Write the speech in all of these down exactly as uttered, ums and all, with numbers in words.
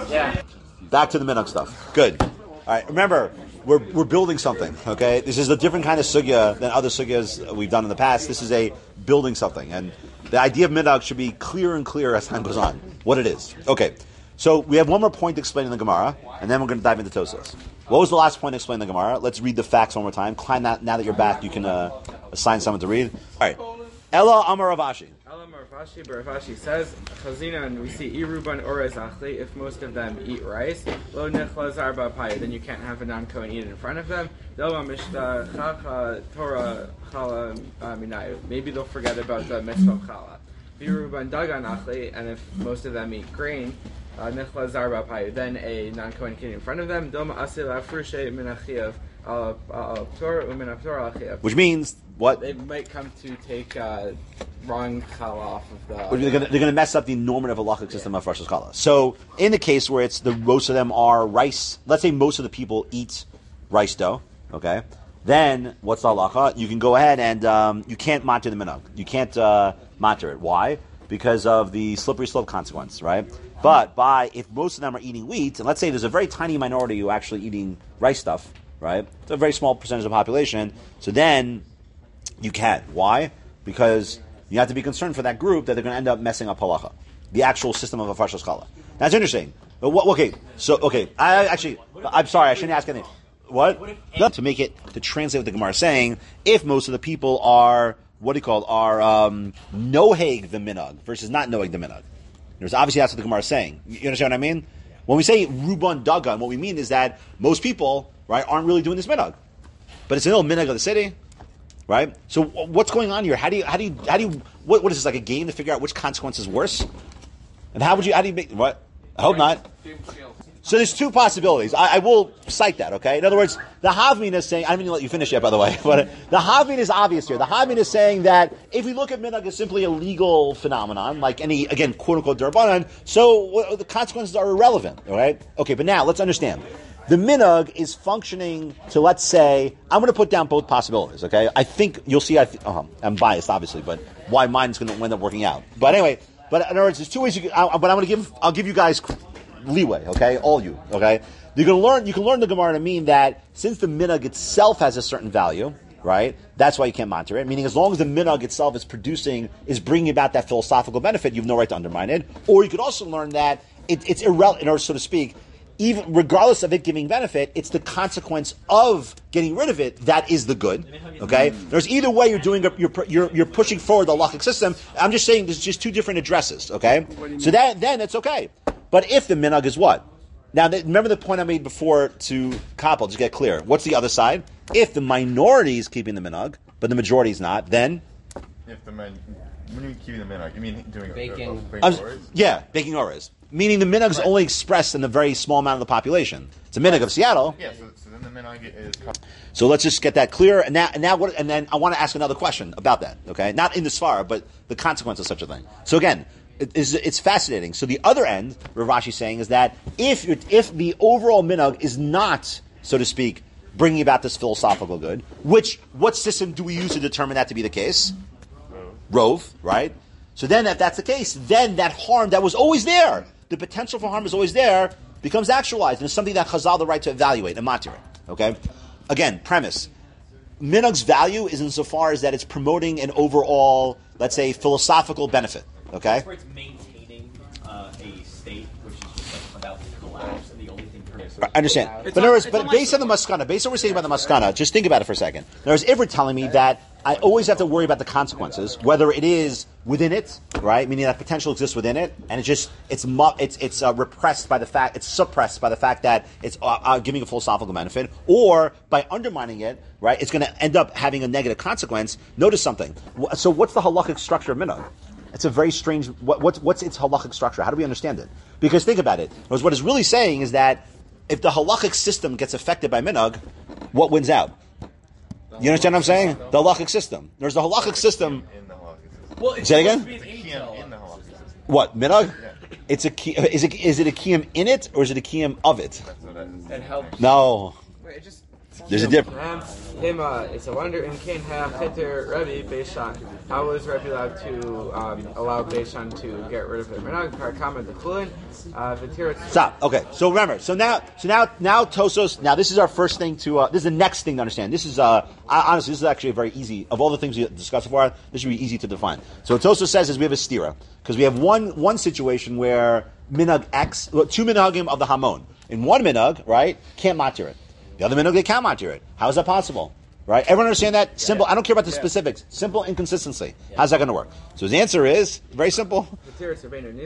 Yeah. Back to the minhag stuff. Good. All right. Remember, we're we're building something. Okay. This is a different kind of sugya than other sugyas we've done in the past. This is a building something, and the idea of minhag should be clearer and clearer as time goes on. What it is. Okay. So we have one more point to explain in the Gemara, and then we're going to dive into Tosafos. What was the last point to explain in the Gemara? Let's read the facts one more time. Klein, now, now that you're back, you can uh, assign someone to read. All right. Ella Amar Rav Ashi. Ella Amar Rav Ashi, but Rav Ashi says, Chazina, and we see Iruban Orez Achli, if most of them eat rice, Lo Nechlaz Arba Paya, then you can't have a non-Kohen eat it in front of them. Dilma Mishta Chacha Torah Chala Minayu. Maybe they'll forget about the mitzvah of Chala. Iruban Dagan Achli, and if most of them eat grain, Uh, then a non-Kohen can eat in front of them. Which means what? They might come to take uh, wrong challah off of the. They're going to mess up the normative halachic system yeah. of Rosh Hashanah. So, in the case where it's the most of them are rice, let's say most of the people eat rice dough. Okay, then what's the halacha? You can go ahead and um, you can't matir the minhag. You can't uh, matir it. Why? Because of the slippery slope consequence, right? But by if most of them are eating wheat, and let's say there's a very tiny minority who are actually eating rice stuff, right? It's a very small percentage of the population. So then you can. Why? Because you have to be concerned for that group that they're going to end up messing up halacha, the actual system of a farshas challah. That's interesting. But what, okay, so okay, I actually, I'm sorry, I shouldn't ask anything. What? Not to make it to translate what the Gemara is saying. If most of the people are what do you call it, are um, noheg the minhag versus not noheg the minhag. There's obviously that's what the Gemara is saying. You understand what I mean? When we say ruban dagan, what we mean is that most people, right, aren't really doing this minhag, but it's a little minhag of the city, right? So what's going on here? How do you, how do you, how do you, what, what is this, like a game to figure out which consequence is worse? And how would you, how do you make, what? I hope not. So there's two possibilities. I, I will cite that, okay? In other words, the Havmin is saying, I didn't even let you finish yet, by the way, but the Havmin is obvious here. The Havmin is saying that if we look at minhag as simply a legal phenomenon, like any, again, quote-unquote derbanan, so well, the consequences are irrelevant, all right? Okay, but now, let's understand. The minhag is functioning to, let's say, I'm going to put down both possibilities, okay? I think, you'll see, I th- uh-huh, I'm biased, obviously, but why mine's going to end up working out. But anyway, but in other words, there's two ways you can, I, but I'm going to give, I'll give you guys leeway, okay? All you, okay? You can learn, you can learn the Gemara to mean that since the minhag itself has a certain value, right? That's why you can't monitor it. Meaning, as long as the minhag itself is producing, is bringing about that philosophical benefit, you have no right to undermine it. Or you could also learn that it, it's irrelevant, or so to speak, even regardless of it giving benefit, it's the consequence of getting rid of it that is the good. Okay, there's either way you're doing, a, you're you're you're pushing forward the halachic system. I'm just saying there's just two different addresses. Okay, so that then it's okay. But if the minhag is what? Now, th- remember the point I made before to Koppel, just get clear. What's the other side? If the minority is keeping the minhag, but the majority is not, then? If the man, when you keep the minhag, you mean doing baking? A, a, a baking was, yeah, baking orez. Meaning the minhag is right. only expressed in a very small amount of the population. It's a minhag right. of Seattle. Yeah, so, so then the minhag is... So let's just get that clear. And now, and now, what? And then I want to ask another question about that, okay? Not in the svara, but the consequence of such a thing. So again, It's, it's fascinating. So the other end, Rav Ashi is saying, is that if if the overall minhag is not, so to speak, bringing about this philosophical good, which, what system do we use to determine that to be the case? Rove, right? So then if that's the case, then that harm that was always there, the potential for harm is always there, becomes actualized, and it's something that Chazal the right to evaluate and matir. Okay? Again, premise. Minhag's value is insofar as that it's promoting an overall, let's say, philosophical benefit. Okay. Where it's maintaining uh, a state which is just like about to collapse, and the only thing permissible. I understand, but, in other words, but based on the maskana, based on what we're saying about the maskana, just think about it for a second. There's Ivrit telling me that I always have to worry about the consequences, whether it is within it, right? Meaning that potential exists within it, and it's just it's mu- it's it's uh, repressed by the fact, it's suppressed by the fact that it's uh, uh, giving a philosophical benefit, or by undermining it, right? It's going to end up having a negative consequence. Notice something. So, what's the halachic structure of minhag? It's a very strange, what, what's, what's its halachic structure? How do we understand it? Because think about it. Because what it's really saying is that if the halachic system gets affected by minhag, what wins out? You understand what I'm saying? The halachic system. There's the halachic system. In the halachic system. Well, it's Say it again? supposed to be an Kiyam in the halachic system. What, minhag? Yeah. It's a key, is it is it a kiyum in it or is it a kiyum of it? That's what that is. It helps. No. Wait, it just There's a difference. Him, uh, it's a wonder in Cain Ha'achiter Rebbe Beishan. How was Rebbe allowed to um, allow Beishan to get rid of it? Menag Parakama Dechulin, V'tirat. Stop. Okay. So remember. So now, so now, now Tosos. Now this is our first thing to. Uh, this is the next thing to understand. This is uh, honestly, this is actually very easy. Of all the things we discussed before, this should be easy to define. So what Tosos says is we have a stira because we have one one situation where minhag X, well, two minhagim of the Hamon. In one minhag, right, can't matir it. The other minhag they can matir it. How is that possible? Right? Everyone understand that? Simple. I don't care about the yeah. specifics. Simple inconsistency. Yeah. How's that going to work? So his answer is very simple. This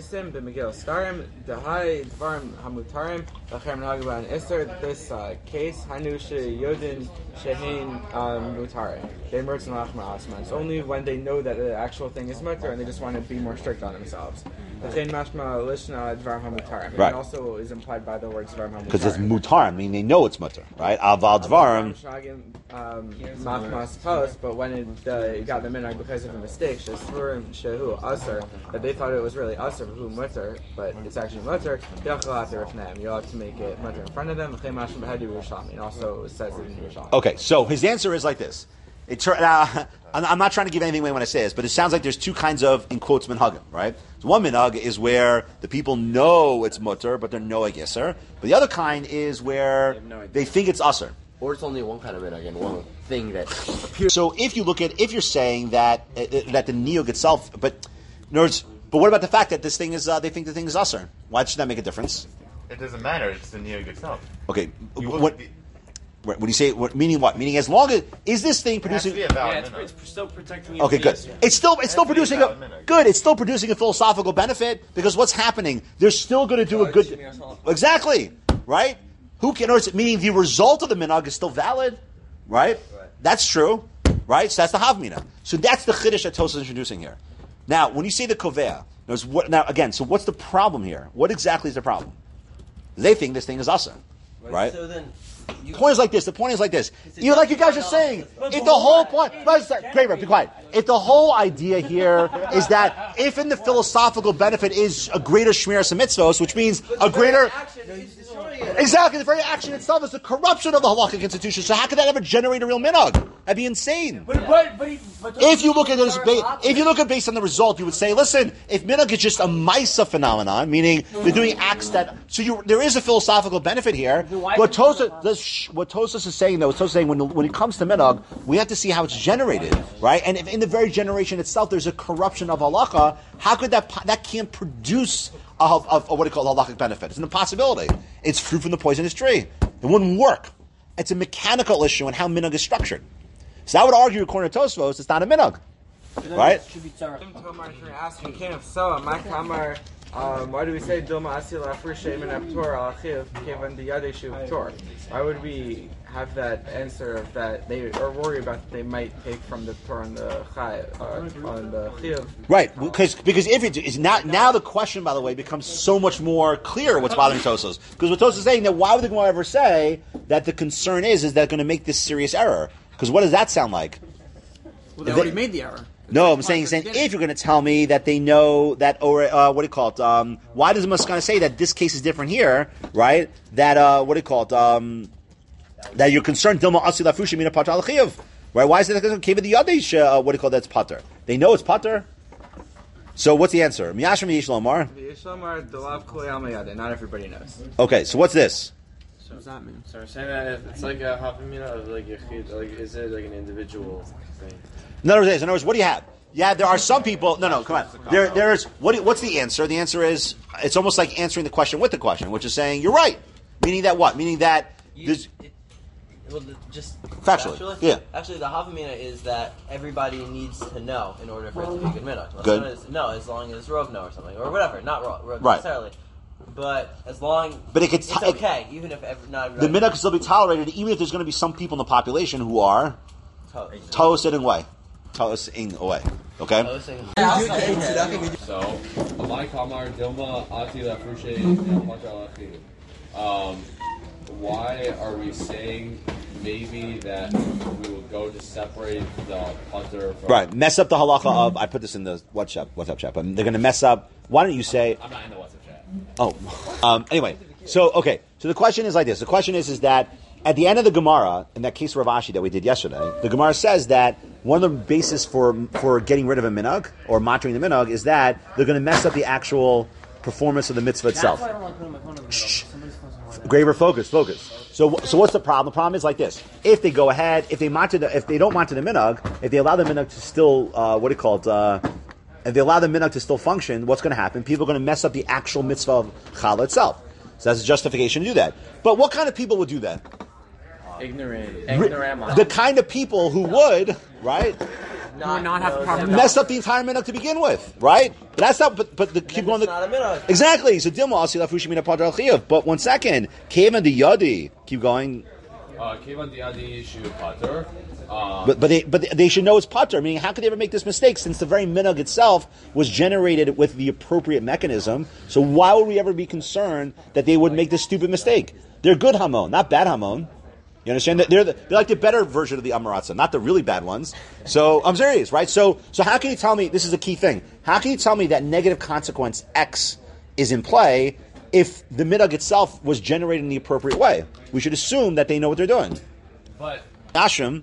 uh, case, Hanu Yodin Shehin Mutare. They merge It's only when they know that the actual thing is mutter and they just want to be more strict on themselves. Right. And also is implied by the words Dvarim HaMutarim. Because it's mutar, I mean they know it's mutter, right? Aval Dvarim. Machmas post, but when it uh, got the minhag because of a mistake, Shesfurim Shehu Aser, that they thought it was really Aser who mutter, but it's actually mutter. You're allowed to make it mutter in front of them. And also it says it in Yerushalmi. Okay, so his answer is like this. It, uh, I'm not trying to give anything away when I say this, but it sounds like there's two kinds of, in quotes, minhagim, right? So one minhag is where the people know it's mutter, but they're noeg yisr. But the other kind is where they, no they think it's aser. Or it's only one kind of minhag and one thing that appears. So if you look at, if you're saying that uh, that the niyog itself, but in other words, but what about the fact that this thing is, uh, they think the thing is aser? Why should that make a difference? It doesn't matter. It's the niyog itself. Okay, what? When you say what, meaning what? Meaning as long as is this thing producing? It has to be a Yeah, valid it's, minhag. it's still protecting you. Okay, good. It's still it's still to be producing a valid minhag. good. It's still producing a philosophical benefit because what's happening? They're still going to do a good. Exactly, right? Who can? Or meaning the result of the minhag is still valid, right? That's true, right? So that's the havmina. So that's the chiddush that Tosafos is introducing here. Now, when you say the kovea, what, now again, so what's the problem here? What exactly is the problem? They think this thing is asa, right? So then, The point is like this. The point is like this. You like you guys are saying, if the whole point, Kramer, be quiet. If the whole idea here is that if in the philosophical benefit is a greater shmiras mitzvos, which means a greater, exactly the very action itself is the corruption of the halakhic institution. So how could that ever generate a real minhag? That'd be insane. But, but, but, but If you look at this, if you look at based on the result, you would say, listen, if minhag is just a maisa phenomenon, meaning they're doing acts that, so you, there is a philosophical benefit here. What Tosafos, what Tosafos is saying though, is Tosafos is saying when when it comes to minhag, we have to see how it's generated, right? And if in the very generation itself, there's a corruption of halacha, how could that that can't produce a, a, a what do you call it, halachic benefit? It's an impossibility. It's fruit from the poisonous tree. It wouldn't work. It's a mechanical issue in how minhag is structured. So I would argue, according to Tosafos, it's not a minhag, right? should be tzara. Asking King so, my kamar. Um, why do we say Dilma Asila Frushe Min Aptor Alachiv Kevan the Yadeshu Tor? Why would we have that answer of that they are worried about that they might take from the Torah on the Chai uh, on the Chiv? Right, because because if it is now now the question, by the way, becomes so much more clear what's bothering Tosafos. Because what Tosafos is saying, that why would the Gemara ever say that the concern is is that going to make this serious error? Because what does that sound like? Well, they already made the error. No, I'm saying, saying if you're going to tell me that they know that, or uh, what do you call it? Um, why does the Maskana say that this case is different here, right? That uh, what do you call it? Um, that you're concerned, Dilma Asila Fushi Mina Pater Al-Chiyav, right? Why is it that Kevin the Yadesh? Uh, what do you call that's Pater? They know it's Pater. So what's the answer? Miyashim Yish Lomar. Yish Lomar Delav Kuli Al Mayade. Not everybody knows. Okay, so what's this? So what does that mean? So we're saying that it's like a hafamina of like yachid, like is it like an individual thing? In other words, in other words, what do you have? Yeah, there are some people. No, no, come on. There, there is. What? What's the answer? The answer is it's almost like answering the question with the question, which is saying you're right. Meaning that what? Meaning that you, there's it, well, just factually, factually, yeah. Actually, the havamina is that everybody needs to know in order for it to be a good minhag. Good. Is, no, as long as Rov know or something or whatever, not Rov, Rov right. necessarily. But as long, but it could it's t- okay, even if every, not everybody. the minhag can still be tolerated, even if there's going to be some people in the population who are toasted in way, toasting away. Okay. So, Amai Kamar Dilma Ati Lafrushe Pater Alachim. Um, why are we saying maybe that we will go to separate the Pater from right? Mess up the halacha of I put this in the WhatsApp WhatsApp chat, but they're going to mess up. Why don't you say? I'm not in the WhatsApp chat. Oh, um, anyway. So okay. So the question is like this. The question is is that at the end of the Gemara, in that case of Rav Ashi that we did yesterday, the Gemara says that one of the bases for for getting rid of a minhag or matering the minhag is that they're going to mess up the actual performance of the mitzvah itself. That's why I don't like putting my phone in the Shh. middle. Somebody's supposed to hold it. Graver, focus, focus. So, so what's the problem? The problem is like this: if they go ahead, if they matter, the, if they don't matter the minhag, if they allow the minhag to still, uh, what do you call it? Uh, if they allow the minhag to still function, what's going to happen? People are going to mess up the actual mitzvah of challah itself. So that's a justification to do that. But what kind of people would do that? Ignorant. Ignorant. The kind of people who would, right, Not, not have the proper mess up the entire minhag to begin with, right? But that's not. But but the keep going. It's not a minhag. Exactly. So Dilma Asi Lafushi Mina Padra Chiyuv. But one second, Kevan the Yadi. Keep going. Uh, Kevan the Adi Shu Pater. Um, But but they but they should know it's pater. Meaning, how could they ever make this mistake since the very minhag itself was generated with the appropriate mechanism? So why would we ever be concerned that they would make this stupid mistake? They're good hamon, not bad hamon. You understand? They're the, they're like the better version of the amaratza, not the really bad ones. So I'm serious, right? So so how can you tell me this is a key thing? How can you tell me that negative consequence X is in play if the minhag itself was generated in the appropriate way? We should assume that they know what they're doing. but Ashram.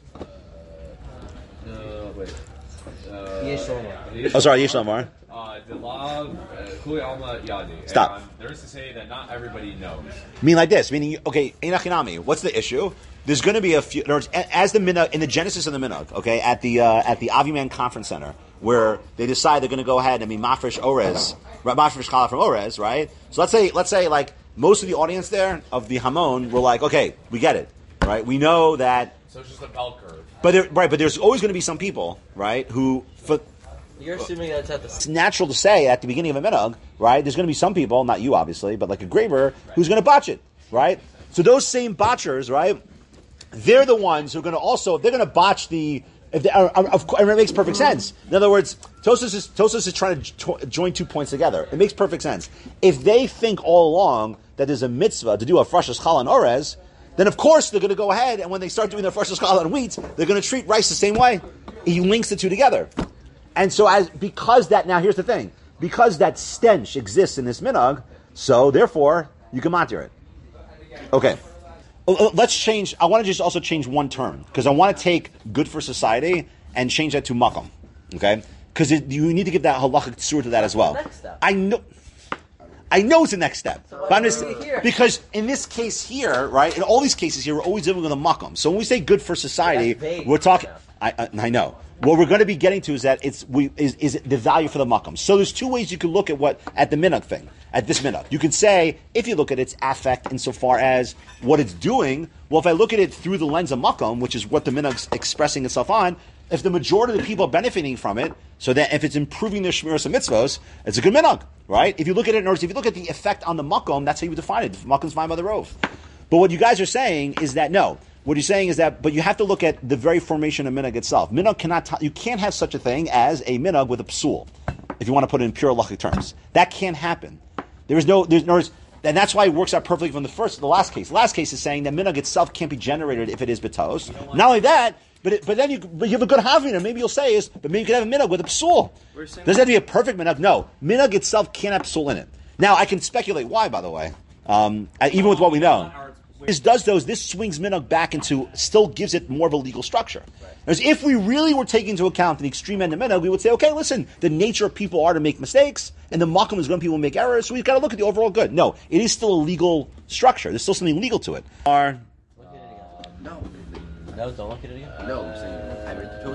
uh, wait. Uh, Yesh Lomar. Oh, sorry, Yishlamar. Uh, the law, uh, Kuli Alma Yadi. Stop. And, um, there is to say that not everybody knows. Mean like this, meaning, okay, Einachinami, what's the issue? There's going to be a few, in other words, as the minhag, in the genesis of the minhag, okay, at the uh, at the Aviman Conference Center, where they decide they're going to go ahead and be mafresh orez, right, mafresh challah from orez, right? So let's say, let's say, like, most of the audience there of the Hamon were like, okay, we get it, right? We know that, So it's just a bell curve. but there, right, but there's always going to be some people, right, who, for, You're assuming that's at the. it's natural to say at the beginning of a minhag, right? There's going to be some people, not you obviously, but like a graver, who's going to botch it, right? So those same botchers, right? They're the ones who are going to also they're going to botch the. If they, uh, of course, it makes perfect sense. In other words, Tosfos is Tosfos is trying to jo- join two points together. It makes perfect sense. If they think all along that there's a mitzvah to do a freshas challah and orez, then of course they're going to go ahead and when they start doing their freshas challah and wheat, they're going to treat rice the same way. He links the two together. And so, as because that now here's the thing, because that stench exists in this minhag, so therefore you can matir it. Okay, Well, let's change. I want to just also change one term because I want to take good for society and change that to makom. Okay, because you need to give that halachic tzur to that as well. Next step. I know. I know it's the next step, So but I'm why just are we here? because in this case here, right? In all these cases here, we're always dealing with a makom. So when we say good for society, That's vague. we're talking. I, I, I know. What we're going to be getting to is that it's we is, is the value for the makom. So there's two ways you can look at what at the minhag thing at this minhag. You can say if you look at its affect insofar as what it's doing. Well, if I look at it through the lens of makom, which is what the minhag's expressing itself on, if the majority of the people are benefiting from it, so that if it's improving their shmiras and mitzvos, it's a good minhag, right? If you look at it, in other words, if you look at the effect on the makom, that's how you would define it. Makom's fine by the rove. But what you guys are saying is that no. What you're saying is that, but you have to look at the very formation of minhag itself. Minhag cannot, t- you can't have such a thing as a minhag with a psul, if you want to put it in pure halachic terms. That can't happen. There is no, there's no, and that's why it works out perfectly from the first, the last case. The last case is saying that minhag itself can't be generated if it is betos. Not only that, but it, but then you, but you have a good havina. Maybe you'll say is, but maybe you could have a minhag with a psul. Does it have to be a perfect minhag? No, minhag itself can't have psul in it. Now I can speculate why, by the way, um, even with what we know. This does those. This swings minhag back into, still gives it more of a legal structure. Whereas if we really were taking into account the extreme end of minhag, we would say, okay, listen, the nature of people are to make mistakes, and the makom is when people make errors, so we've got to look at the overall good. No, it is still a legal structure. There's still something legal to it. Are No. No, don't look at it again. No, I'm saying I read the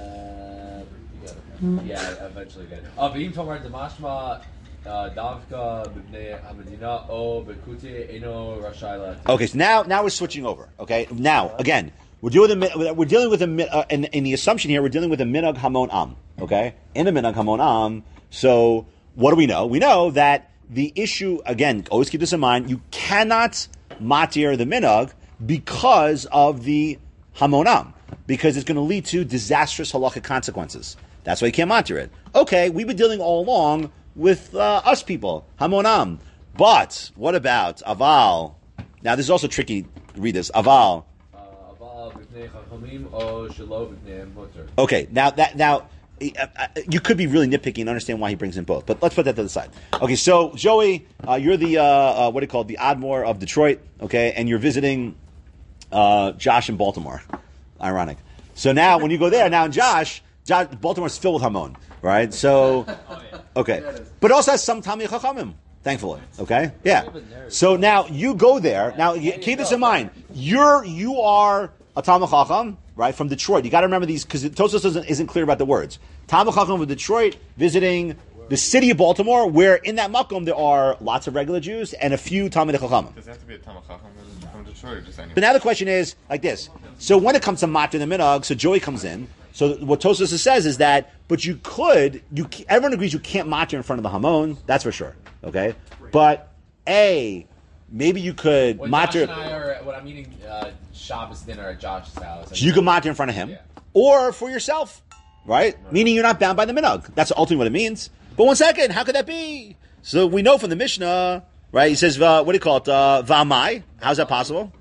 Tosfos. Yeah, eventually again. Uh, V'im Tomar Damashma Davka B'nei Hamadina O B'kuti Eno Rashayla. okay. So now, now we're switching over. Okay, now again, we're dealing with a, we're dealing with a mi- uh, in, in the assumption here we're dealing with a minhag hamon am. Okay, in the minhag hamon am. So what do we know? We know that the issue again. Always keep this in mind. You cannot matir the minhag because of the hamon am, because it's going to lead to disastrous halachic consequences. That's why you can't matir it. Okay, we've been dealing all along with uh, us people, hamonam. But what about aval? Now this is also tricky to read this. Aval. Uh, Aval B'nei Chachamim O Shelo B'nei Mutter. Okay, now that now uh, uh, you could be really nitpicky and understand why he brings in both. But let's put that to the side. Okay, so Joey, uh, you're the uh, uh, what do you call it, the Admor of Detroit. Okay, and you're visiting uh, Josh in Baltimore. Ironic. So now, when you go there, now in Josh, Josh Baltimore's filled with Hamon, right? So, okay. But it also has some Talmidei Chachamim, thankfully. Okay? Yeah. So now, you go there. Now, you, keep this in mind. You're, you are a Talmid Chacham, right, from Detroit. You got to remember these, because Tosfos isn't, isn't clear about the words. Talmid Chacham from Detroit visiting the city of Baltimore, where in that makom there are lots of regular Jews and a few Talmidei Chachamim. Does it have to be a Talmid Chacham from Detroit or just anyone? But now the question is like this. So when it comes to Matir the Minhag, so Joey comes in. So what Tosfos says is that, but you could, you everyone agrees you can't Matir in front of the Hamon, that's for sure. Okay? But A, maybe you could When Matir. Josh and I are, when I'm eating uh, Shabbos dinner at Josh's house. So you can Matir in front of him. Yeah. Or for yourself. Right? Meaning you're not bound by the Minhag. That's ultimately what it means. But one second, how could that be? So we know from the Mishnah, right? He says, uh, what do you call it? Uh, V'amai. How's that possible?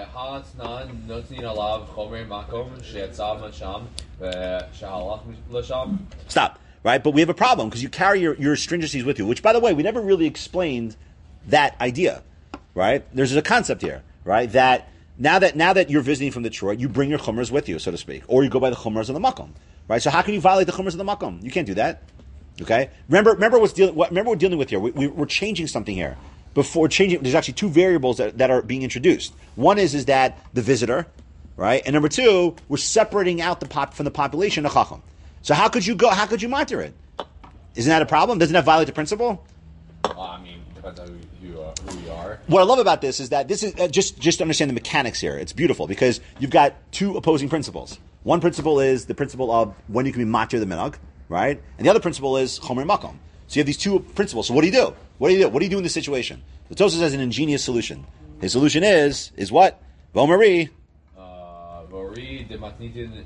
Stop. Right? But we have a problem because you carry your, your stringencies with you, which, by the way, we never really explained that idea. Right? There's a concept here, right? That now that now that you're visiting from Detroit, you bring your chumras with you, so to speak, or you go by the chumras of the makom. Right? So how can you violate the chumras of the makom? You can't do that. Okay. Remember, remember what's dealing. What, remember what we're dealing with here. We, we, we're changing something here. Before changing, there's actually two variables that, that are being introduced. One is is that the visitor, right, and number two, we're separating out the pop from the population of chacham. So how could you go? How could you matir it? Isn't that a problem? Doesn't that violate the principle? Well, I mean, depends on who you, uh, who you are. What I love about this is that this is uh, just just to understand the mechanics here. It's beautiful because you've got two opposing principles. One principle is the principle of when you can be matir the minhag, right? And the other principle is chomer makom. So you have these two principles. So what do you do? What do you do? What do you do in this situation? The Tosfos has an ingenious solution. His solution is is what? Vomari. Vori de matnitin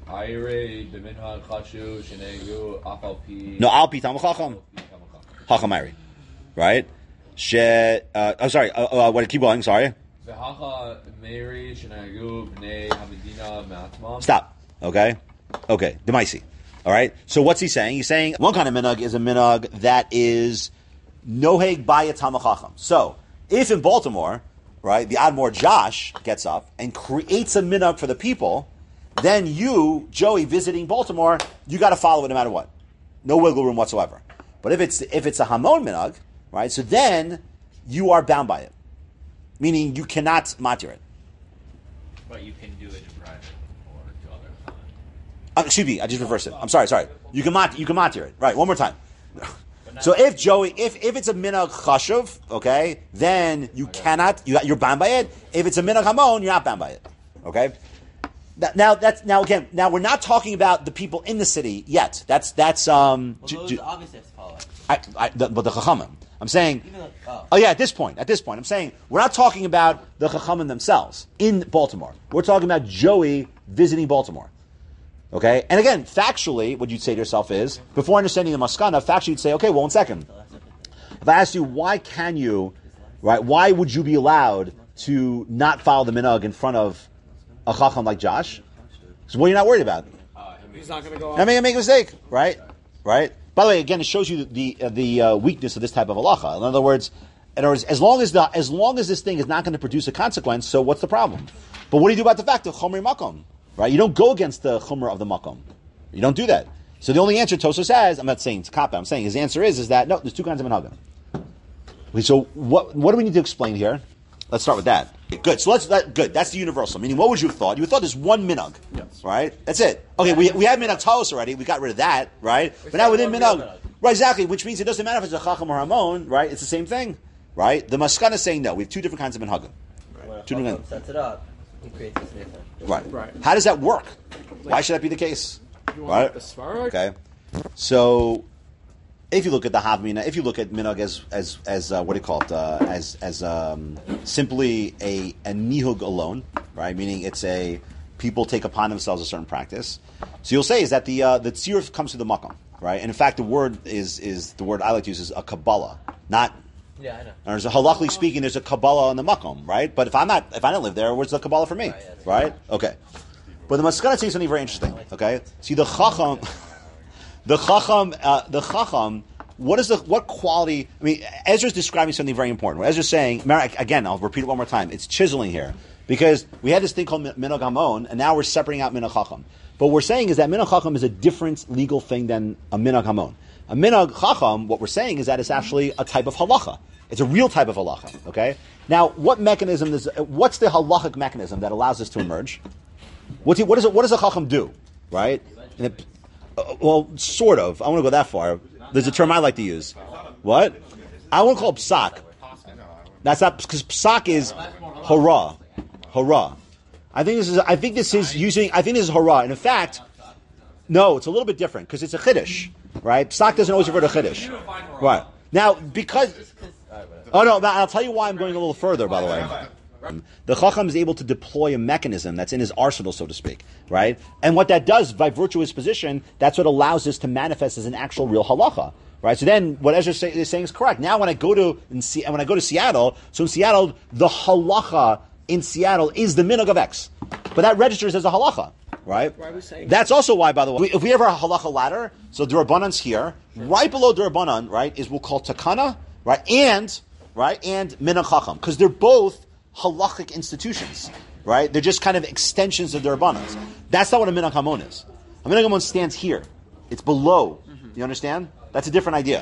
ayre de minhag chashu shenegu afalpi. No, alpi tam chacham. Chachamari, right? She. Uh, I'm sorry. Uh, uh, what? Keep going. Sorry. Vehacha Mary shenegu bnei hamedina matmam. Stop. Okay. Okay. Demaisi. All right. So what's he saying? He's saying one kind of minhag is a minhag that is noheg by a Talmid Chacham. So if in Baltimore, right, the Admor Josh gets up and creates a minhag for the people, then you, Joey, visiting Baltimore, you got to follow it no matter what. No wiggle room whatsoever. But if it's if it's a Hamon minhag, right, so then you are bound by it, meaning you cannot matir it. But you can do it in private or to other. Uh, excuse me, I just reversed it. I'm sorry, sorry. You can mat, you can matir it. Right, one more time. So if Joey, if, if it's a minhag chashuv, okay, then you cannot, you, you're bound by it. If it's a minhag hamon, you're not bound by it. Okay. That, now that's now again. Now we're not talking about the people in the city yet. That's that's um. Well, ju- those ju- obviously have to follow. I, I, the, but the chachamim. I'm saying. Even like, oh. Oh yeah, at this point, at this point, I'm saying we're not talking about the chachamim themselves in Baltimore. We're talking about Joey visiting Baltimore. Okay, and again, factually, what you'd say to yourself is, before understanding the maskana, factually you'd say, okay, well, one second. If I asked you, why can you, right, why would you be allowed to not follow the minhag in front of a chacham like Josh? So what are you not worried about? He's not going to go Not making a mistake, right? Right? By the way, again, it shows you the the, uh, the uh, weakness of this type of halacha. In other words, in other words, as long as the as long as this thing is not going to produce a consequence, so what's the problem? But what do you do about the fact of chomer makom? Right? You don't go against the chomer of the makom. You don't do that. So the only answer Tosfos says, I'm not saying it's kappa, I'm saying his answer is is that no, there's two kinds of minhagim. Okay, so what what do we need to explain here? Let's start with that. Good. So let's that, good. That's the universal. Meaning, what would you have thought? You would have thought there's one minhag, Yes. right? That's it. Okay, we we have minhag talos already. We got rid of that, right? But now within minhag, right? Exactly. Which means it doesn't matter if it's a chacham or hamon, right? It's the same thing, right? The maskana is saying no. We have two different kinds of minhagim. When a Two chacham different. sets it up, he creates this new thing. Right. Right. How does that work? Why should that be the case? You want Right. the Svarag? Okay. So, if you look at the Havmina, if you look at minhag as as as uh, what do you call it? Uh, as as um, simply a a nihug alone, right? Meaning it's a people take upon themselves a certain practice. So you'll say is that the uh, the tziruf comes to the makam, right? And in fact, the word is is the word I like to use is a kabbalah, not. Yeah, I know. There's a halachically speaking, there's a kabbalah on the makom, right? But if I'm not, if I don't live there, where's the kabbalah for me, Right, yeah, that's right? Okay. But the maskana saying something very interesting. Okay, see the chacham, the chacham, uh, the chacham what is the what quality? I mean, Ezra's describing something very important. What Ezra's saying, again, I'll repeat it one more time. It's chiseling here because we had this thing called minhag hamon, and now we're separating out minhag chacham. But what we're saying is that minhag chacham is a different legal thing than a minhag hamon. A minhag chacham, what we're saying is that it's actually a type of halacha. It's a real type of halacha. Okay. Now, what mechanism is? What's the halachic mechanism that allows this to emerge? What's it, what does it? What does a chacham do? Right? And it, uh, well, sort of. I want to go that far. There's a term I like to use. What? I want to call it psak. That's not because psak is hora, hora. I think this is. I think this is using. I think this is hora. And in fact, no, it's a little bit different because it's a chiddush, right? Psak doesn't always refer to chiddush, right? Now, because oh no, I'll tell you why I'm going a little further. By the way. The Chacham is able to deploy a mechanism that's in his arsenal, so to speak, right? And what that does, by virtue of his position, that's what allows this to manifest as an actual real halacha, right? So then, what Ezra say, is saying is correct. Now, when I go to in Se- when I go to Seattle, so in Seattle, the halacha in Seattle is the minhag of X, but that registers as a halacha, right? Why are we saying that's also why, by the way, if we have a halacha ladder, so D'Rabbanan's here, right below D'Rabbanan, right, is we'll call takana, right, and right, and minhag chacham, because they're both halachic institutions, right? They're just kind of extensions of the Rabbanos. That's not what a minhag hamon is. A minhag hamon stands here. It's below. Mm-hmm. You understand? That's a different idea.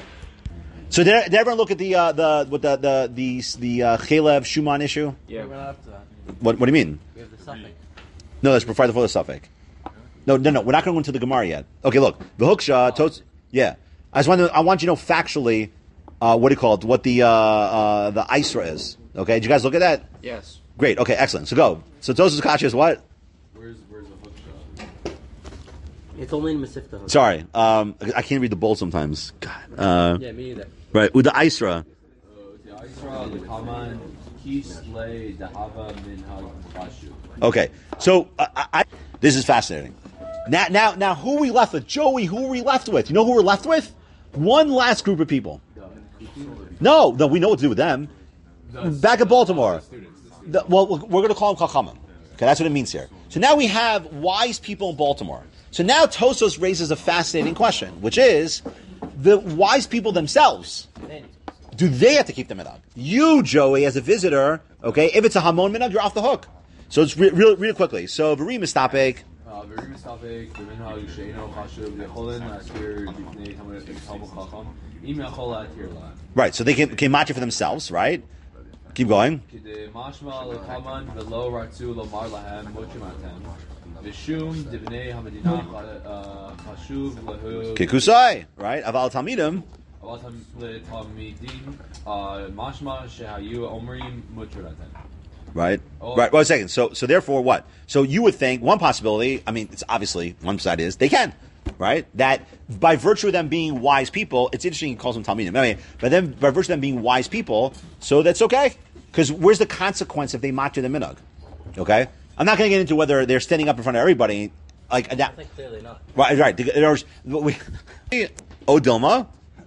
So did, did everyone look at the uh, the with the the the the uh, Chalev Shuman issue? Yeah. We're not up to that. What What do you mean? We have the suffix. No, that's before the full suffix. No, no, no. We're not going to go into the Gemara yet. Okay, look, the Huksha, Tos. Yeah, I just want to. I want you to know factually. Uh, what do you call it? What the uh, uh, the Isra is? Okay, did you guys look at that? Yes. Great. Okay, excellent. So go. So Tosas Kasha is what? Where's where's the hook shot? it's only in Masifta. Sorry, um, I can't read the bold sometimes. God. Uh, Yeah, me either. right, with the Isra. Uh, the Isra, the Kaman, Kis, Le, Dahava, Minhag, Bashu. Okay, so uh, I, I, this is fascinating. Now, now, now, who are we left with? Joey, who are we left with? You know who we're left with? One last group of people. No, no, we know what to do with them. Back at Baltimore. The, well, we're going to call them Chachamim. Okay, that's what it means here. So now we have wise people in Baltimore. So now Tosos raises a fascinating question, which is the wise people themselves. Do they have to keep the minhag? You, Joey, as a visitor, okay, if it's a Hamon minhag, you're off the hook. So it's re- real, real quickly. So Varim Mistapek. Very mistapek, the minhag sheino chashuv lecholin askir b'fnei talmud chacham im yachol la'atir la. Right, so they can, can match it for themselves, right? Keep going. K'de mashma lekaman v'lo ratzu lomar lahem mochim atem v'shum d'bnei hamadina chashuv lehu Kikusai, right? Aval Talmidim. aval talmidim mashma shehayu omrim mochim atem. Right? Oh. Right. One second. So, so therefore, what? So you would think one possibility. I mean, it's obviously one side is they can, right? That by virtue of them being wise people, it's interesting. He calls them Talmidim. I mean, but then by virtue of them being wise people, so that's okay. Because where's the consequence if they match the minhag? Okay. I'm not going to get into whether they're standing up in front of everybody like that. I think clearly not. Right. Right. There's we. Oh, Dilma.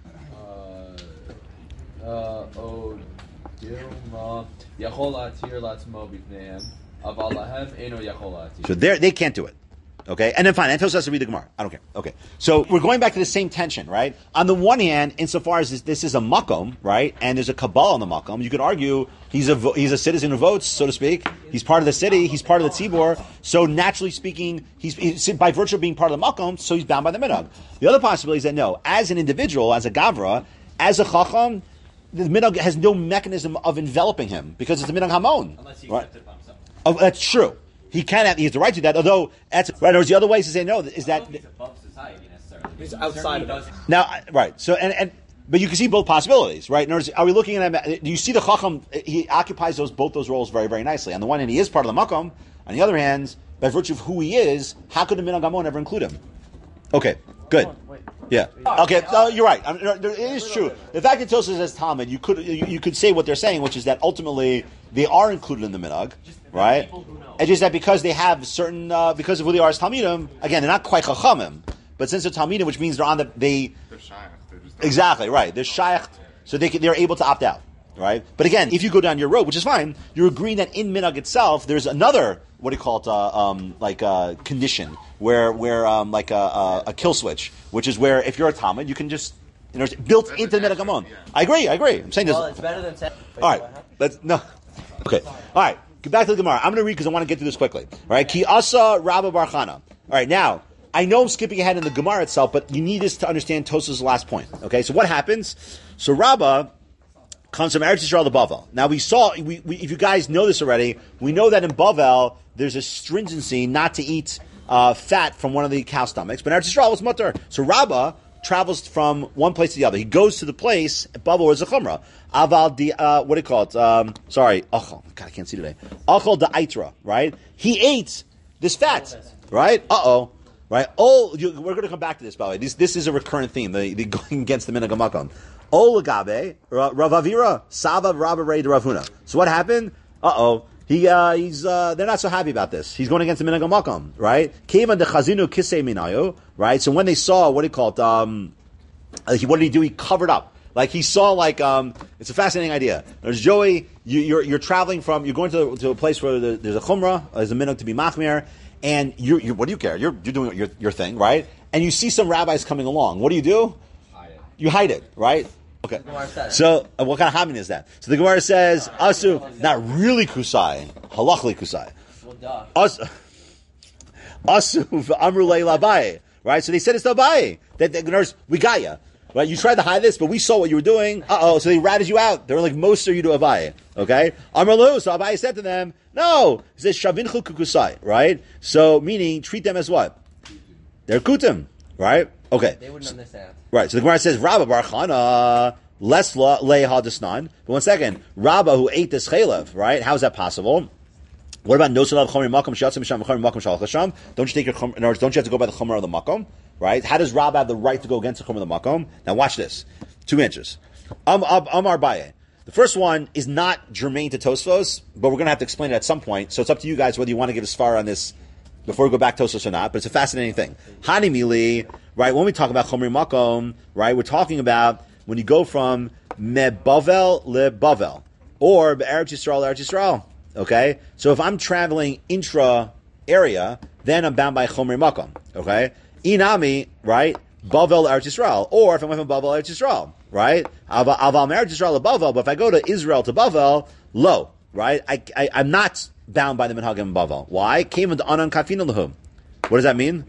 Uh, uh, oh, Dilma. Yachol la'atir latzmo b'fneihem, aval lahem eno yachol la'atir. So they they can't do it. Okay, and then fine. That tells us to read the Gemara. I don't care. Okay, so we're going back to the same tension, right? On the one hand, insofar as this, this is a makom, right, and there's a kabbalah on the makom, you could argue he's a vo- he's a citizen who votes, so to speak. He's part of the city. He's part of the tzibor. So naturally speaking, he's, he's by virtue of being part of the makom, so he's bound by the minhag. The other possibility is that no, as an individual, as a gavra, as a chacham, the minhag has no mechanism of enveloping him because it's a minhag hamon. Unless he Right? accepts it by himself. Oh, that's true. He can have, he has the right to do that, although that's right. There's the other ways to say no. Is I that don't know if he's above society necessarily. He's He outside of does- it. now I- right? So and and but you can see both possibilities, right? In other words, are we looking at him? Do you see the chacham? He occupies those both those roles very very nicely. On the one hand, he is part of the makom. On the other hand, by virtue of who he is, how could the minhag hamon ever include him? Okay, good. Yeah. Okay. No, you're right. I mean, there- it is true. The fact that Tosas says Talmud, you could you, you could say what they're saying, which is that ultimately they are included in the minhag, right? It's just that because they have certain uh, because of who they are as Talmidim, again, they're not quite chachamim, but since they're Talmidim, which means they're on the they They're shy. They're just exactly right. They're shaykh, so they can, they're able to opt out, right? But again, if you go down your road, which is fine, you're agreeing that in minhag itself, there's another what do you call it, uh, um, like a condition where where um, like a, a, a kill switch, which is where if you're a Talmud, you can just You know, built That's into the an minhag aspect, hamon. yeah. I agree. I agree. I'm saying this. Well, it's better than saying. All right, let's no. Okay, all right. Get back to the Gemara. I'm going to read because I want to get through this quickly. All right, Ki asa Rabba Bar Chana. All right, now I know I'm skipping ahead in the Gemara itself, but you need this to understand Tosafos' last point. Okay, so what happens? So Rabba comes from Eretz Yisrael to Bavel. Now we saw, we, we, if you guys know this already, we know that in Bavel there's a stringency not to eat uh, fat from one of the cow stomachs, but in Eretz Yisrael was mutter. So Rabba travels from one place to the other. He goes to the place, Bavel was a chumrah. Aval di, uh, what do you call it? Um, sorry, Achol. God, I can't see today. Achol da Aitra, right? He ate this fat, right? Uh-oh. Right? Oh, you, we're going to come back to this, by the way. This, this is a recurrent theme, the, the going against the minhag hamakom. Oh, Lagabe, Rav Avira, Sava Rabba Rei Rav Huna. So what happened? Uh-oh. He, uh, he's, uh, they're not so happy about this. He's going against the minhag hamakom, right? Kevan de Chazinu Kisei Minayu, right? So when they saw, what do you call it? Um, he, what did he do? He covered up. Like he saw, like um, it's a fascinating idea. There's Joey. You, you're you're traveling from. You're going to, to a place where there's a chumrah. There's a minhag to be machmir, and you you what do you care? You're you're doing your your thing, right? And you see some rabbis coming along. What do you do? Hide it. You hide it, right? Okay. So uh, what kind of hamin is that? So the Gemara says asu, not really kusai, halachli kusai. Well, duh. Asu asu v'amru leil Abaye, right? So they said it's to Abaye. That the nurse, we got you. Right, you tried to hide this, but we saw what you were doing. Uh oh, so they ratted you out. They were like, most are you to Abaye. Okay? Amrlu, so Abaye said to them, no. He says, Shavinchu kukusai, right? So, meaning, treat them as what? They're kutim, right? Okay. They wouldn't understand. Right, so the Gemara says, Rabba Bar Chana, lesla leha desnan. But one second, Rabba who ate this chalev, right? How is that possible? What about no salav chomer makom shatzim sham chomer makom shalach hasham? Don't you take your chomer? In other words, don't you have to go by the chomer of the makom? Right? How does Rabba have the right to go against the chomer of the makom? Now watch this. Two answers. Um, um, Amar Baye. The first one is not germane to Tosfos, but we're going to have to explain it at some point. So it's up to you guys whether you want to give a svar on this before we go back to Tosfos or not. But it's a fascinating thing. Hani mili, right? When we talk about chomer makom, right? We're talking about when you go from me Bavel le Bavel or Eretz Yisrael Eretz Yisrael. Okay, so if I'm traveling intra area, then I'm bound by chomer makom. Okay, inami, right? Bavel Eretz Yisrael, or if I'm from Bavel Eretz Yisrael, right? Aval Eretz Yisrael to Bavel, but if I go to Israel to Bavel, lo, right? I, I I'm not bound by the minhagim Bavel. Why? Came into anan kafina lahum. What does that mean?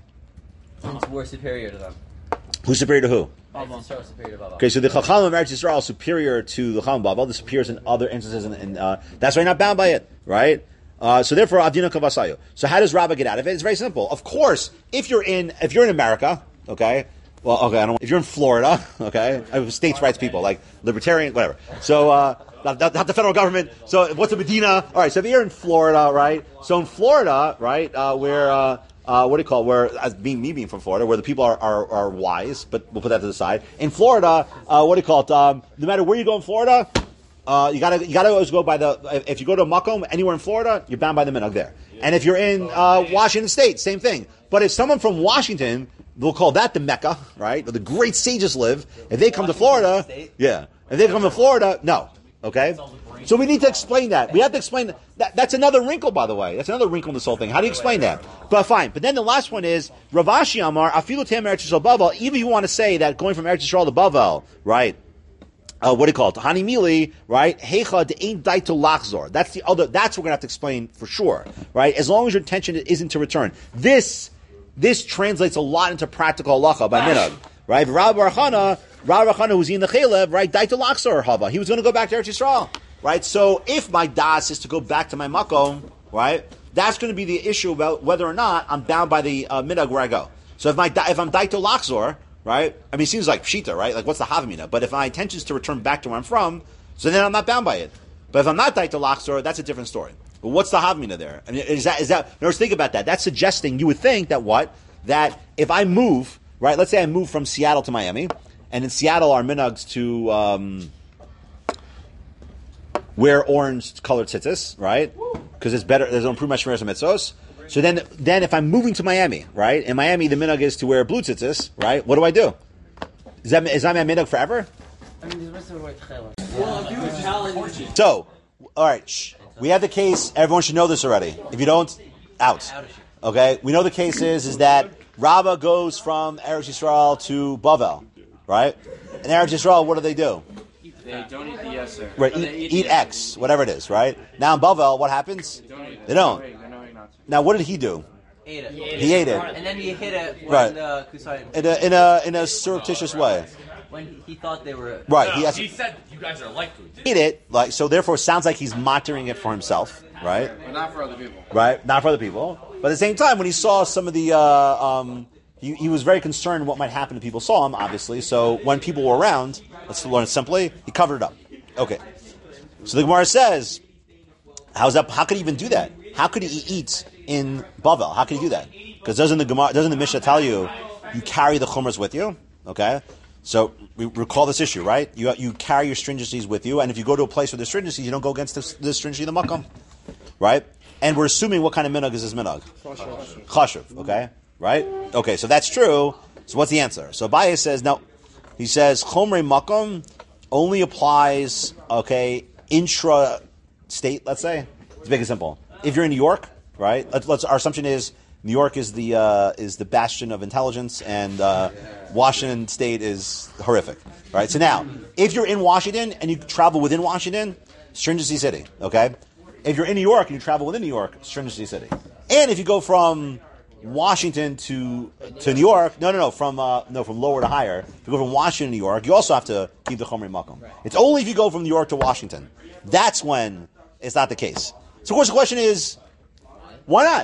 Since we're superior to them. Who's superior to who? Eretz Yisrael is superior to Bavel. Okay, so the Chacham of Eretz Yisrael is superior to the Chacham Bavel. This appears in other instances, and, and uh, that's why you're not bound by it, right? Uh, so therefore, Avdina Kavasayu. So how does Rabbah get out of it? It's very simple. Of course, if you're in if you're in America, okay, well, okay, I don't. If you're in Florida, okay, I have states' rights people like libertarian, whatever. So uh, not, not, not the federal government. So what's a Medina? All right. So if you're in Florida, right? So in Florida, right, uh, where. Uh, Uh, what do you call it? Where, as being me being from Florida, where the people are, are, are wise, but we'll put that to the side. In Florida, uh, what do you call it? Um, no matter where you go in Florida, uh, you gotta you gotta always go by the. If you go to Makom anywhere in Florida, you're bound by the minhag there. And if you're in uh, Washington State, same thing. But if someone from Washington, we'll call that the Mecca, right? Where the great sages live. If they come to Florida, yeah. If they come to Florida, no. Okay. So we need to explain that. We have to explain that. That's another wrinkle, by the way. That's another wrinkle in this whole thing. How do you explain that? But fine. But then the last one is Rav Ashi Amar Afilu Tam Eretz Yisrael Bavel. Even if you want to say that going from Eretz Yisrael to Bavel, right? Uh, what do you call it? Hani Mili, right? Heicha de Ein Daito Lachzor. That's the other. That's what we're gonna have to explain for sure, right? As long as your intention isn't to return. This this translates a lot into practical halacha by minhag, right? Rav Bar Chana, Rav Bar Chana who's in the Chalev, right? Daito Lachzor Hava. He was going to go back to Eretz Yisrael. Right, so if my das is to go back to my makom, right, that's going to be the issue about whether or not I'm bound by the uh, minhag where I go. So if my if I'm daito lachzor, right, I mean it seems like pshita, right, like what's the havamina? But if my intention is to return back to where I'm from, so then I'm not bound by it. But if I'm not daito lachzor, that's a different story. But what's the havamina there? I mean, is that is that? In other words, think about that. That's suggesting you would think that what that if I move, right, let's say I move from Seattle to Miami, and in Seattle our minhags to um, wear orange-colored tzitzis, right? Because it's better. There's no improved mashmeres and mitzvos. So then, then if I'm moving to Miami, right? In Miami, the minhag is to wear blue tzitzis, right? What do I do? Is that is that my minhag forever? I mean, there's rest of the word chayla. Well, if you would challenge. So, all right, shh. We have the case. Everyone should know this already. If you don't, out. Okay, we know the case is is that Rabbah goes from Eretz Yisrael to Bavel, right? In Eretz Yisrael, what do they do? They don't eat the yeser. Right, eat, eat X, whatever it is, right? Now in Bavel, what happens? They don't. Now, what did he do? Ate it. He ate it. And then he hit it when Right. uh, Kusai, In a in a in a surreptitious way. when he thought they were. Right. He has he to said you guys are like food. eat it, like so. Therefore, it sounds like he's monitoring it for himself, right? But not for other people. Right, not for other people. But at the same time, when he saw some of the, uh, um, he, he was very concerned what might happen if people saw him. Obviously, so when people were around, let's learn it simply. He covered it up. Okay. So the Gemara says, "How's that? How could he even do that? How could he eat in Bavel? How could he do that? Because doesn't the Gemara, doesn't the Mishnah tell you you carry the chumras with you? Okay." So we recall this issue, right? You you carry your stringencies with you, and if you go to a place with the stringencies, you don't go against the, the stringency of the makom, right? And we're assuming what kind of minhag is this minhag? Chashuv, okay? Right? Okay, so that's true. So what's the answer? So Abaye says, no. He says, chomrei makom only applies, okay, intra-state, let's say. It's big and simple. If you're in New York, right? Let's, let's our assumption is New York is the uh, is the bastion of intelligence, and uh, Washington State is horrific, right? So now, if you're in Washington and you travel within Washington, stringency city, okay? If you're in New York and you travel within New York, stringency city. And if you go from Washington to to New York, no, no, no, from uh, no, from lower to higher. If you go from Washington to New York, you also have to keep the chomrei makom. It's only if you go from New York to Washington. That's when it's not the case. So, of course, the question is, why not?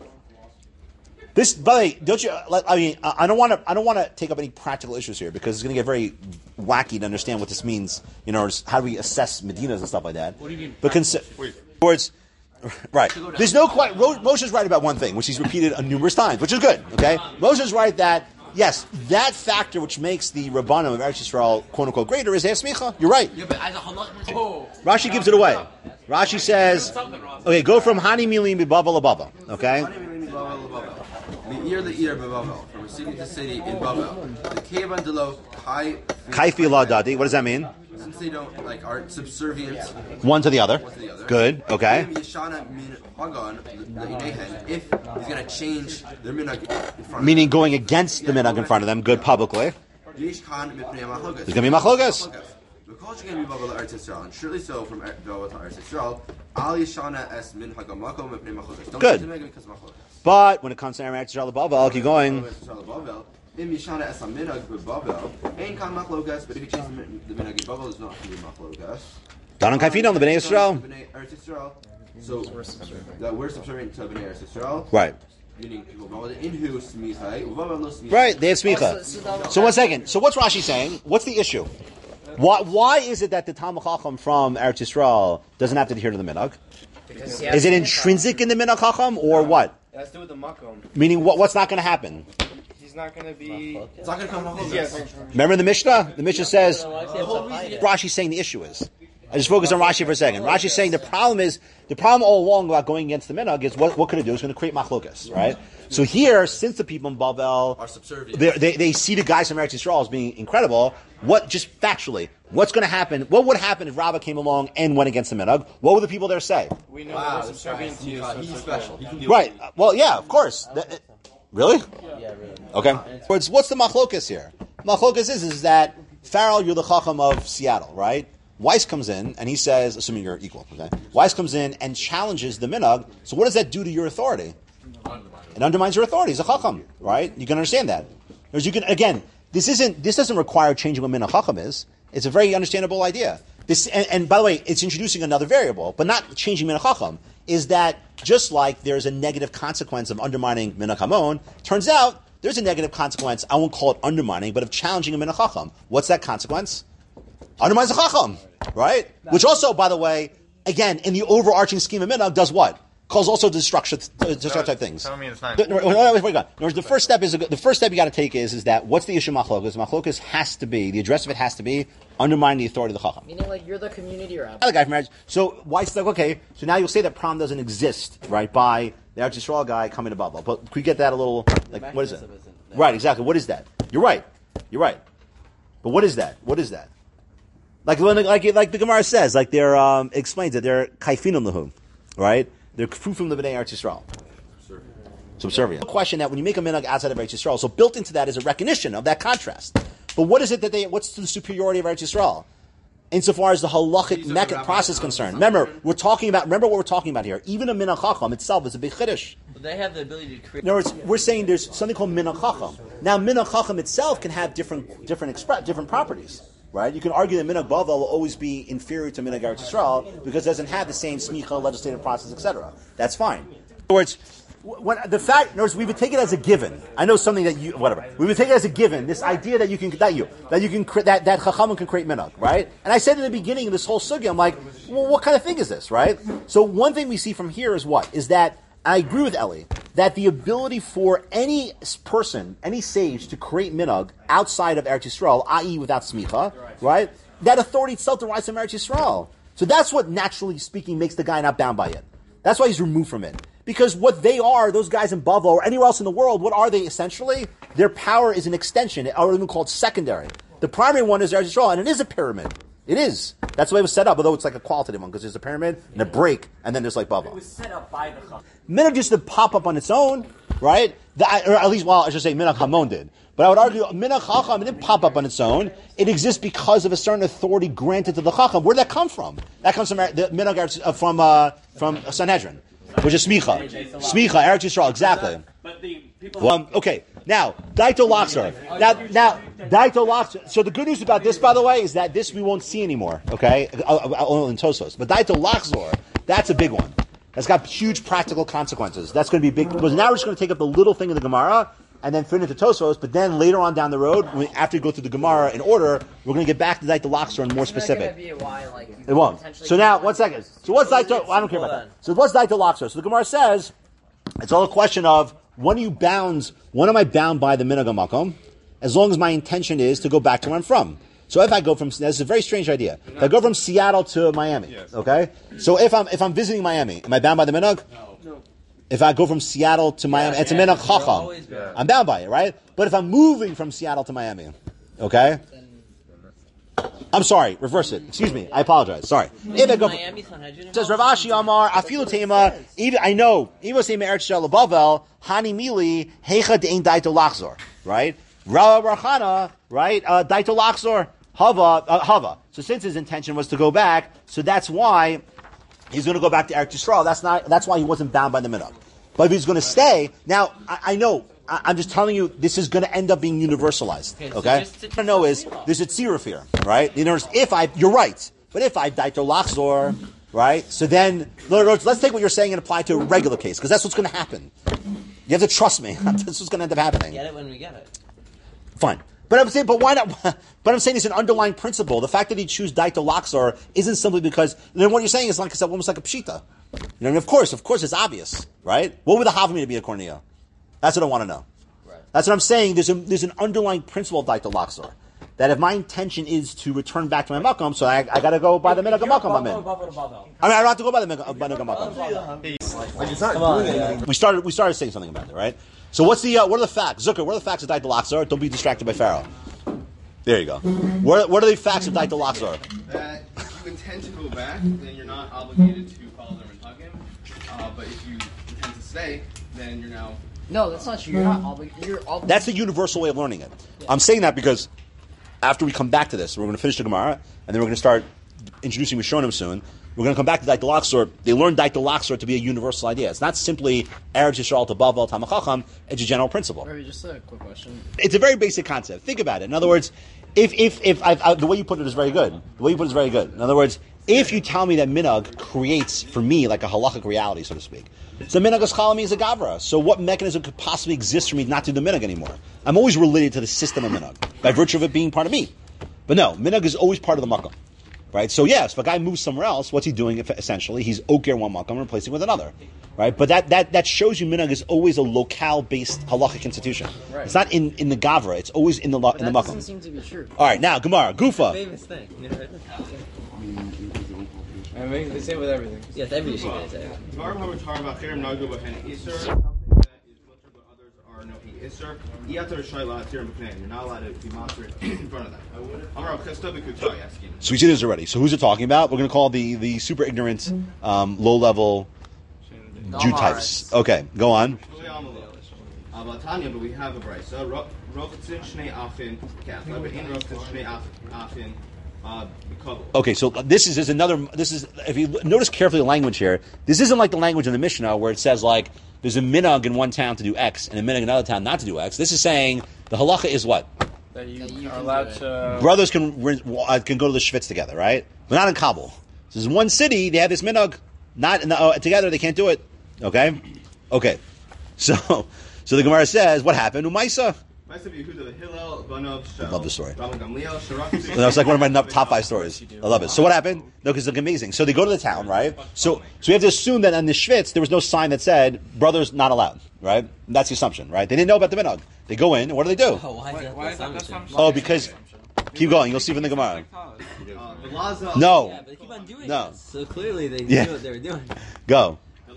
This, by the way, don't you? Like, I mean, I don't want to. I don't want to take up any practical issues here because it's going to get very wacky to understand what this means. You know, how do we assess medinas and stuff like that? What do you mean? But consider, words, right? There's no quite. Moshe's right about one thing, which he's repeated numerous times, which is good. Okay, Moshe's right that yes, that factor which makes the Rabbanim of Eretz Yisrael quote unquote greater is Esmicha. You're right. Yeah, but as a halach, oh. Rashi gives it away. Rashi says, okay, go from Hani Milim B'Bavel Abava. Okay. The ear, the ear, Bavel, from city to city in Bavel. The Kevan Delo Kai. Kaifi La Dadi. What does that mean? Since they don't like are subservient one to the other. One to the other. Good. Okay. Yeshana min Hagan, the Inehen, if he's going to change their minhag in front. Meaning going against the minhag in front of them. Good publicly. There's going to be machlokas. And surely so from Bavel to Eretz Yisrael. Al Yeshana es min Hagamakom mipnei machlokas. Good. But when it comes to Eretz Yisrael Bavel, I'll keep going. Im Yishana es minhag b'Bavel, ain't kan machlokas. But if you change the minhag in Bavel, it's not going to be machlokas. Done on Kaifin on the Bnei Yisrael. Eretz Yisrael. So that we're subservient to Bnei Eretz Yisrael. Right. Meaning people in who smichai, uvavel no smichai. Right. They have smicha. So one second. So what's Rashi saying? What's the issue? Why, why is it that the Talmud Chacham from Eretz Yisrael doesn't have to adhere to the minhag? Is it intrinsic in the minhag Chacham or what? It has to do with the makom. Meaning, what, what's not going to happen? He's not going to be. It's not going to come. Yes. Remember in the Mishnah? The Mishnah says, Rashi's saying the issue is. I just focus on Rashi for a second. Rashi's saying the problem is, the problem all along about going against the minhag is what, what could it do? It's going to create machlokas, right? So here, since the people in Bavel are subservient, they, they see the guys from Eretz Yisrael as being incredible, what, just factually, what's going to happen? What would happen if Rabbah came along and went against the minhag? What would the people there say? We know wow, that we're subservient to you. So he's special. He can deal right. Uh, well, yeah, of course. That, really? Yeah, really. Okay. What's, what's the machlokas here? Machlokas is, is that, Farrell, you're the chacham of Seattle, right? Weiss comes in and he says, assuming you're equal, okay? Weiss comes in and challenges the minhag. So what does that do to your authority? It undermines your authority as a chacham, right? You can understand that. Because you can again, this isn't this doesn't require changing what minhag chacham is. It's a very understandable idea. This and, and by the way, it's introducing another variable, but not changing minhag chacham. Is that just like there's a negative consequence of undermining minhag hamon? Turns out there's a negative consequence. I won't call it undermining, but of challenging a minhag chacham. What's that consequence? Undermines the chacham, right? Which also, by the way, again, in the overarching scheme of minhag, does what? Calls also destruction, destructive type things. Tell me it's not. The, no, no, wait, wait, wait. The first step is the first step you got to take is is that what's the issue of machlokas? Machlokas has to be the address of it has to be undermining the authority of the chacham. Meaning, like you're the community rabbi. Other guy from marriage. So why it's like okay? So now you'll say that prom doesn't exist, right? By the Eretz Yisrael guy coming to Babel. But could we get that a little like what is it? Right, exactly. What is that? You're right. You're right. But what is that? What is that? Like like like the Gemara says, like they're um, explains that they're kaifinun lahum, right? They're fruit from the Bnei Eretz Yisrael. Subservient. No question that when you make a minhag outside of Eretz Yisrael, so built into that is a recognition of that contrast. But what is it that they? What's the superiority of Eretz Yisrael? Insofar as the halachic mecca process is concerned. Remember, we're talking about. Remember what we're talking about here. Even a minach chacham itself is a big chiddush. They have the ability to create. In other words, we're saying there's something called minach chacham. Now, minach chacham itself can have different, different, expre- different properties, right? You can argue that minach bavel will always be inferior to minach Eretz Yisrael because it doesn't have the same smicha, legislative process, et cetera. That's fine. In other words. When the fact, in other words, we would take it as a given. I know something that you, whatever. We would take it as a given. This idea that you can, that you, that you can, that that chachamim can create minhag, right? And I said in the beginning of this whole sugya, I'm like, well, what kind of thing is this, right? So one thing we see from here is what is that I agree with Eli that the ability for any person, any sage, to create minhag outside of Eretz Yisrael, that is, without smicha, right? That authority itself derives from Eretz Yisrael. So that's what, naturally speaking, makes the guy not bound by it. That's why he's removed from it. Because what they are, those guys in Bavel or anywhere else in the world, what are they essentially? Their power is an extension, or even called secondary. The primary one is Eretz Yisrael, and it is a pyramid. It is. That's the way it was set up, although it's like a qualitative one, because there's a pyramid and a break, and then there's like Bavel. It was set up by the Chacham. Minhag just to pop up on its own, right? The, or at least, well, I should say Minhag Hamon did. But I would argue Minhag Chacham didn't pop up on its own. It exists because of a certain authority granted to the Chacham. Where did that come from? That comes from the Minhag uh, from uh, from Sanhedrin. Which is smicha, smicha, Eretz Yisrael, exactly. But the people. Um, okay, now Daito Laxar. Now, now Daito Laxar. So the good news about this, by the way, is that this we won't see anymore. Okay, only in Tosos. But Daito Laxar, that's a big one. That's got huge practical consequences. That's going to be big because now we're just going to take up the little thing in the Gemara and then fit into Tosos. But then later on down the road, when, after we go through the Gemara in order, we're going to get back to Daito Laxar and more specific. Be a why, like, It won't. So now, one second. So what's Daito? I don't care about that. So what's Daito Laxar? So the Gemara says it's all a question of when are you bound? When am I bound by the minhag makom? As long as my intention is to go back to where I'm from. So if I go from, that's a very strange idea. If I go from Seattle to Miami, okay. So if I'm if I'm visiting Miami, am I bound by the minhag? No. If I go from Seattle to Miami, it's a minhag chacham. I'm bound by it, right? But if I'm moving from Seattle to Miami, okay. I'm sorry, reverse it. Excuse me, I apologize. Sorry. If I go, it says Rav Ashi Amar Afilu Tema. Even I know even say Eretz Yisrael Bavel Hani Mili Hecha Dein Daito Lachzor. Right. Rav Rachana. Right. Uh, Daito Lachzor Hava uh, Hava. So since his intention was to go back, so that's why he's going to go back to Eretz Yisrael. That's not. That's why he wasn't bound by the minhag. But if he's going to stay, now I, I know. I'm just telling you, this is going to end up being universalized. Okay, okay? So what I know is there's a tziruf here, right? You know, if I, you're right, but if I daito lachzor, right? So then let's take what you're saying and apply it to a regular case because that's what's going to happen. You have to trust me. That's what's going to end up happening. Get it when we get it. Fine, but I'm saying, but why not? But I'm saying it's an underlying principle. The fact that he choose daito lachzor isn't simply because then what you're saying is like it's almost like a pshita. You know, I mean, of course, of course, it's obvious, right? What would the havamina be according to you? That's what I want to know. Right. That's what I'm saying. There's a, there's an underlying principle of Daito Lachzor. That if my intention is to return back to my makom, so I, I got to go by the minhag makom I'm in. I mean, I don't have to go by the minhag makom. Like it's not doing anything. We started we started saying something about it, right? So what's the uh, what are the facts? Zucker, what are the facts of Daito Lachzor? Don't be distracted by Pharaoh. There you go. What, what are the facts of Daito Lachzor? That if you intend to go back, then you're not obligated to call them and hug him. Uh, but if you intend to stay, then you're now. No, that's not true. You're not obligated. You're obligated. That's the universal way of learning it. Yeah. I'm saying that because after we come back to this, we're going to finish the Gemara, and then we're going to start introducing Rishonim soon. We're going to come back to Daito Lachzor. They learned Daito Lachzor to be a universal idea. It's not simply Eretz Yisrael to Bavel Talmid Chacham. It's a general principle. Maybe just a quick question. It's a very basic concept. Think about it. In other words, if if if I've, I, the way you put it is very good. The way you put it is very good. In other words, if you tell me that minhag creates for me like a halachic reality, so to speak. So minhag eschalami is a gavra. So what mechanism could possibly exist for me not to do the minhag anymore? I'm always related to the system of minhag by virtue of it being part of me. But no, minhag is always part of the makom, right? So yes, if a guy moves somewhere else, what's he doing? If essentially, he's oker one makom and replacing with another, right? But that, that, that shows you minhag is always a locale-based halachic institution. Right. It's not in, in the gavra. It's always in the in the makom. That doesn't seem to be true. All right, now Gemara Gufa. Famous thing. I mean, they say with everything. Yes, every issue they say. Tomorrow we're talking about Khair Nagu Bahen Isser, something that is mutter but others are no Isser. Iatar Shaila Tiram B'Knein. You're not allowed to be monitored in front of them. Amar Chesta B'Kutai asking. So we see this already. So who's it talking about? We're going to call the, the super ignorant, um, low level Jew types. Okay, go on. Tanya, but we have a brisa. rokatzin shnei afin kafla, but in rokatzin shnei afin uh, b'kabel. Okay, so this is, is another. This is if you notice carefully the language here. This isn't like the language in the Mishnah where it says like there's a minhag in one town to do X and a minhag in another town not to do X. This is saying the halacha is what That you, That you are can allowed do it. to. brothers can uh, can go to the shvitz together, right? But not in Kabul. So there's one city they have this minhag, not in the, uh, together they can't do it. Okay, okay. So so the Gemara says what happened? Umaisa. I love the story. That's like one of my num- top five stories. I love it. So what happened? No, because it's amazing. So they go to the town, right? So so we have to assume that on the Schwitz there was no sign that said brothers not allowed, right? That's the assumption, right? They didn't know about the minhag. They go in, and what do they do? Oh, why is that Why is that the the assumption? Oh, because keep going. You'll see from the Gemara. Uh, No, Yeah, but they keep on doing No. this. So clearly they Yeah. knew what they were doing. go.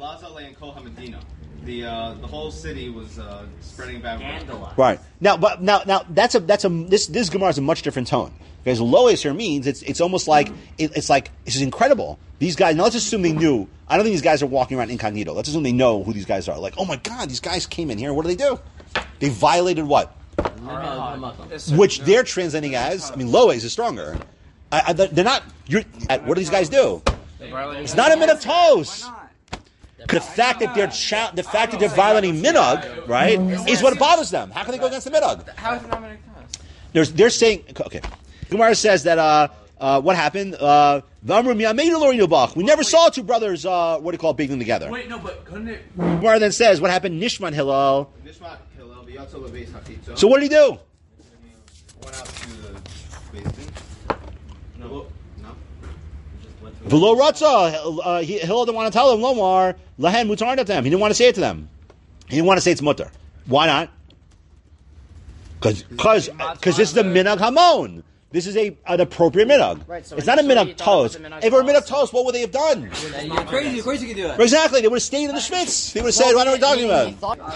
The uh, the whole city was uh, spreading bad word. Right now, but now now that's a that's a this this Gemara is a much different tone because Lois here means it's it's almost like it, it's like this is incredible. These guys now let's assume they knew. I don't think these guys are walking around incognito. Let's assume they know who these guys are. Like, oh my God, these guys came in here. What do they do? They violated what? Which they're translating as. I mean, Lois is stronger. I, I, they're not. You're, what do these guys do? It's not a minhag toast. The fact that they're cha- the fact that they're violating minhag, right, is what bothers them. How can they go against the minhag? How is it not minhag toast? They're, they're saying, okay. Gemara says that uh, uh, what happened? Uh, we never saw two brothers. Uh, what do you call it, baking together? Wait, no, but couldn't it? Gemara then says, what happened? Nishman Hillel. Nishmat Hillel v'yatzo lebeis hachitzo. So what did he do? Went out to the basement. No, no. V'lo ratza. Uh, he- Hillel didn't want to tell them. Lomar lahen mutar them. He didn't want to say it to them. He didn't want to say it's mutar. Why not? Because because this is the minhag hamon. This is a an appropriate minhag. Right, so it's not a initially minhag you thought it was toast. a minhag If it were a minhag toast. toast, what would they have done? You're crazy. Of course you can do it. Exactly. They would have stayed in the schwitz. They would have said, "What are we talking about?"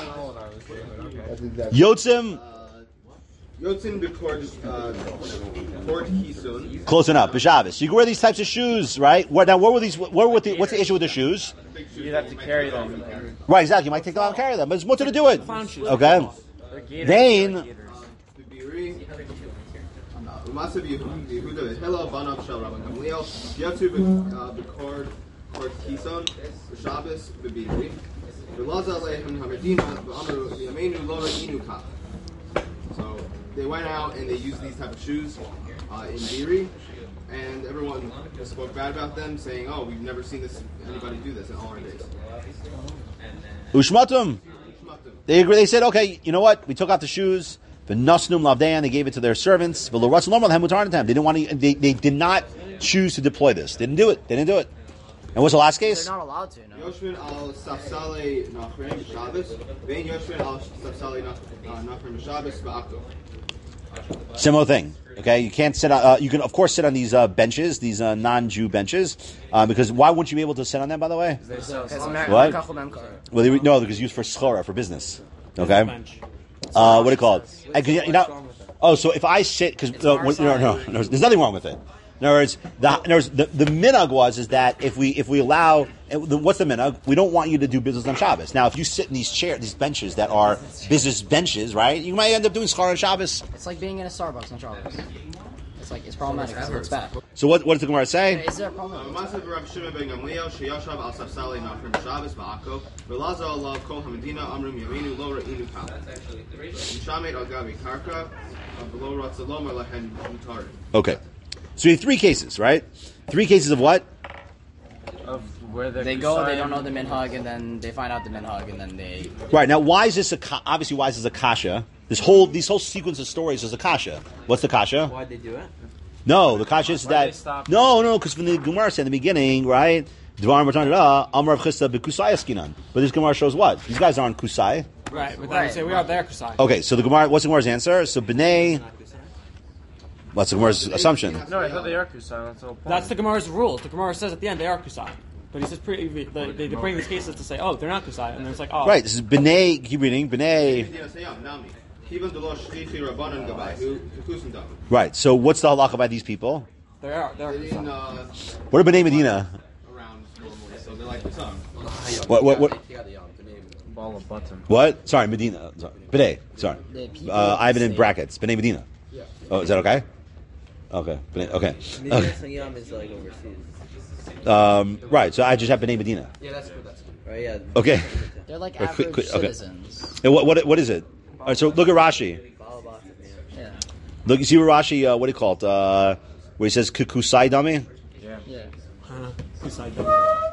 Yotzim. Yotzin b'kord uh, kord kisun. Close enough. B'Shabbos. You can wear these types of shoes, right? What, now, what were these? What were the, what's the issue with the shoes? You'd have to carry them. Right, exactly. You might take them out and carry them, but it's mutter to do it. Okay. Then, Umasav Yehuda Hillel banav shel Rabban Gamliel. Yatzu b'kord kord kisun b'Shabbos b'Biri. V'laza lehem hamedina v'amru yameinu lo re'inu kach. So they went out and they used these type of shoes uh, in Biri, and everyone spoke bad about them, saying, "Oh, we've never seen this anybody do this in all our days." Ushmatum. They agree. They said, "Okay, you know what? We took out the shoes. The nasnum lavdan. They gave it to their servants. They didn't want to. They, they did not choose to deploy this. They didn't do it. They didn't do it. And what's the last case? They're not allowed to. No. Yoshvin al safsale nachrim Shabbos. Vein Yoshvin al safsale nachrim Shabbos ba'akov. Similar thing. Okay, you can't sit on. Uh, you can of course sit on these uh, benches, these uh, non-Jew benches, uh, because why wouldn't you be able to sit on them? By the way, what? Well, they, no, because used for schora, for business. Okay. Uh, what do you call it? And, you know, oh, so if I sit, because uh, no, no, no, no, there's nothing wrong with it. In other words, the, in other words, the, the minhag was is that if we if we allow, what's the minhag? We don't want you to do business on Shabbos. Now, if you sit in these chairs, these benches that are business benches, right? You might end up doing schar on Shabbos. It's like being in a Starbucks on Shabbos. It's like it's problematic. It's, it's bad. So what what does the Gemara say? Is there a problem? Umasav Rav Shimon ben Gamliel sheyashav al safsale nachrim Shabbos ba'akov. V'laza alav kol hamedina amrum yameinu lo re'inu kach. Mishamet al gabi karka. V'lo ratzalom alahen mutarim. Okay. So we have three cases, right? Three cases of what? Of where the They go, they don't know the minhag, and then they find out the minhag, and then they. Right, now why is this a ka- obviously why is this a kasha? This whole these whole sequence of stories is a kasha. What's the kasha? Why'd they do it? No, the kasha is Why they that stop? no, no, because from the Gemara said in the beginning, right? Dvarim Rav Amar Chisda b'Kusai Askinan. But this Gemara shows what? These guys aren't Kusai. Right, but then we say we are there, Kusai. Okay, so the Gemara, what's the Gemara's answer? So B'nai, what's the Gemara's assumption? No, I thought they are Kusai. That's the whole point. That's the Gemara's rule. The Gemara says at the end they are Kusai. But he says pre- they, they, they bring these cases to say, oh, they're not Kusai, and then it's like, oh, Right, this is B'nai. Keep reading, B'nai. Right. So what's the halacha by these people? they are. They are They didn't, Kusai. uh, What are B'nai Medina? around normally, so they're like the sun. What? What? What? Ball of button. What? Sorry, Medina. Sorry. B'nai. Sorry. The people Uh, I have it in say- brackets. B'nai Medina. Yeah. Oh, is that okay? Okay. B'nai, okay. Medina okay. Sayyam is like overseas. Um, right. So I just have B'nai Medina. Yeah, that's good. That's good. Right? Yeah. Okay. They're like Right, average quick, quick, okay. citizens. And what, what, what is it? All right, so look at Rashi. Yeah. Look, you see what Rashi, uh, what do you call it? Uh, where he says kukusai dami? Yeah. Yeah. Huh? Beside them.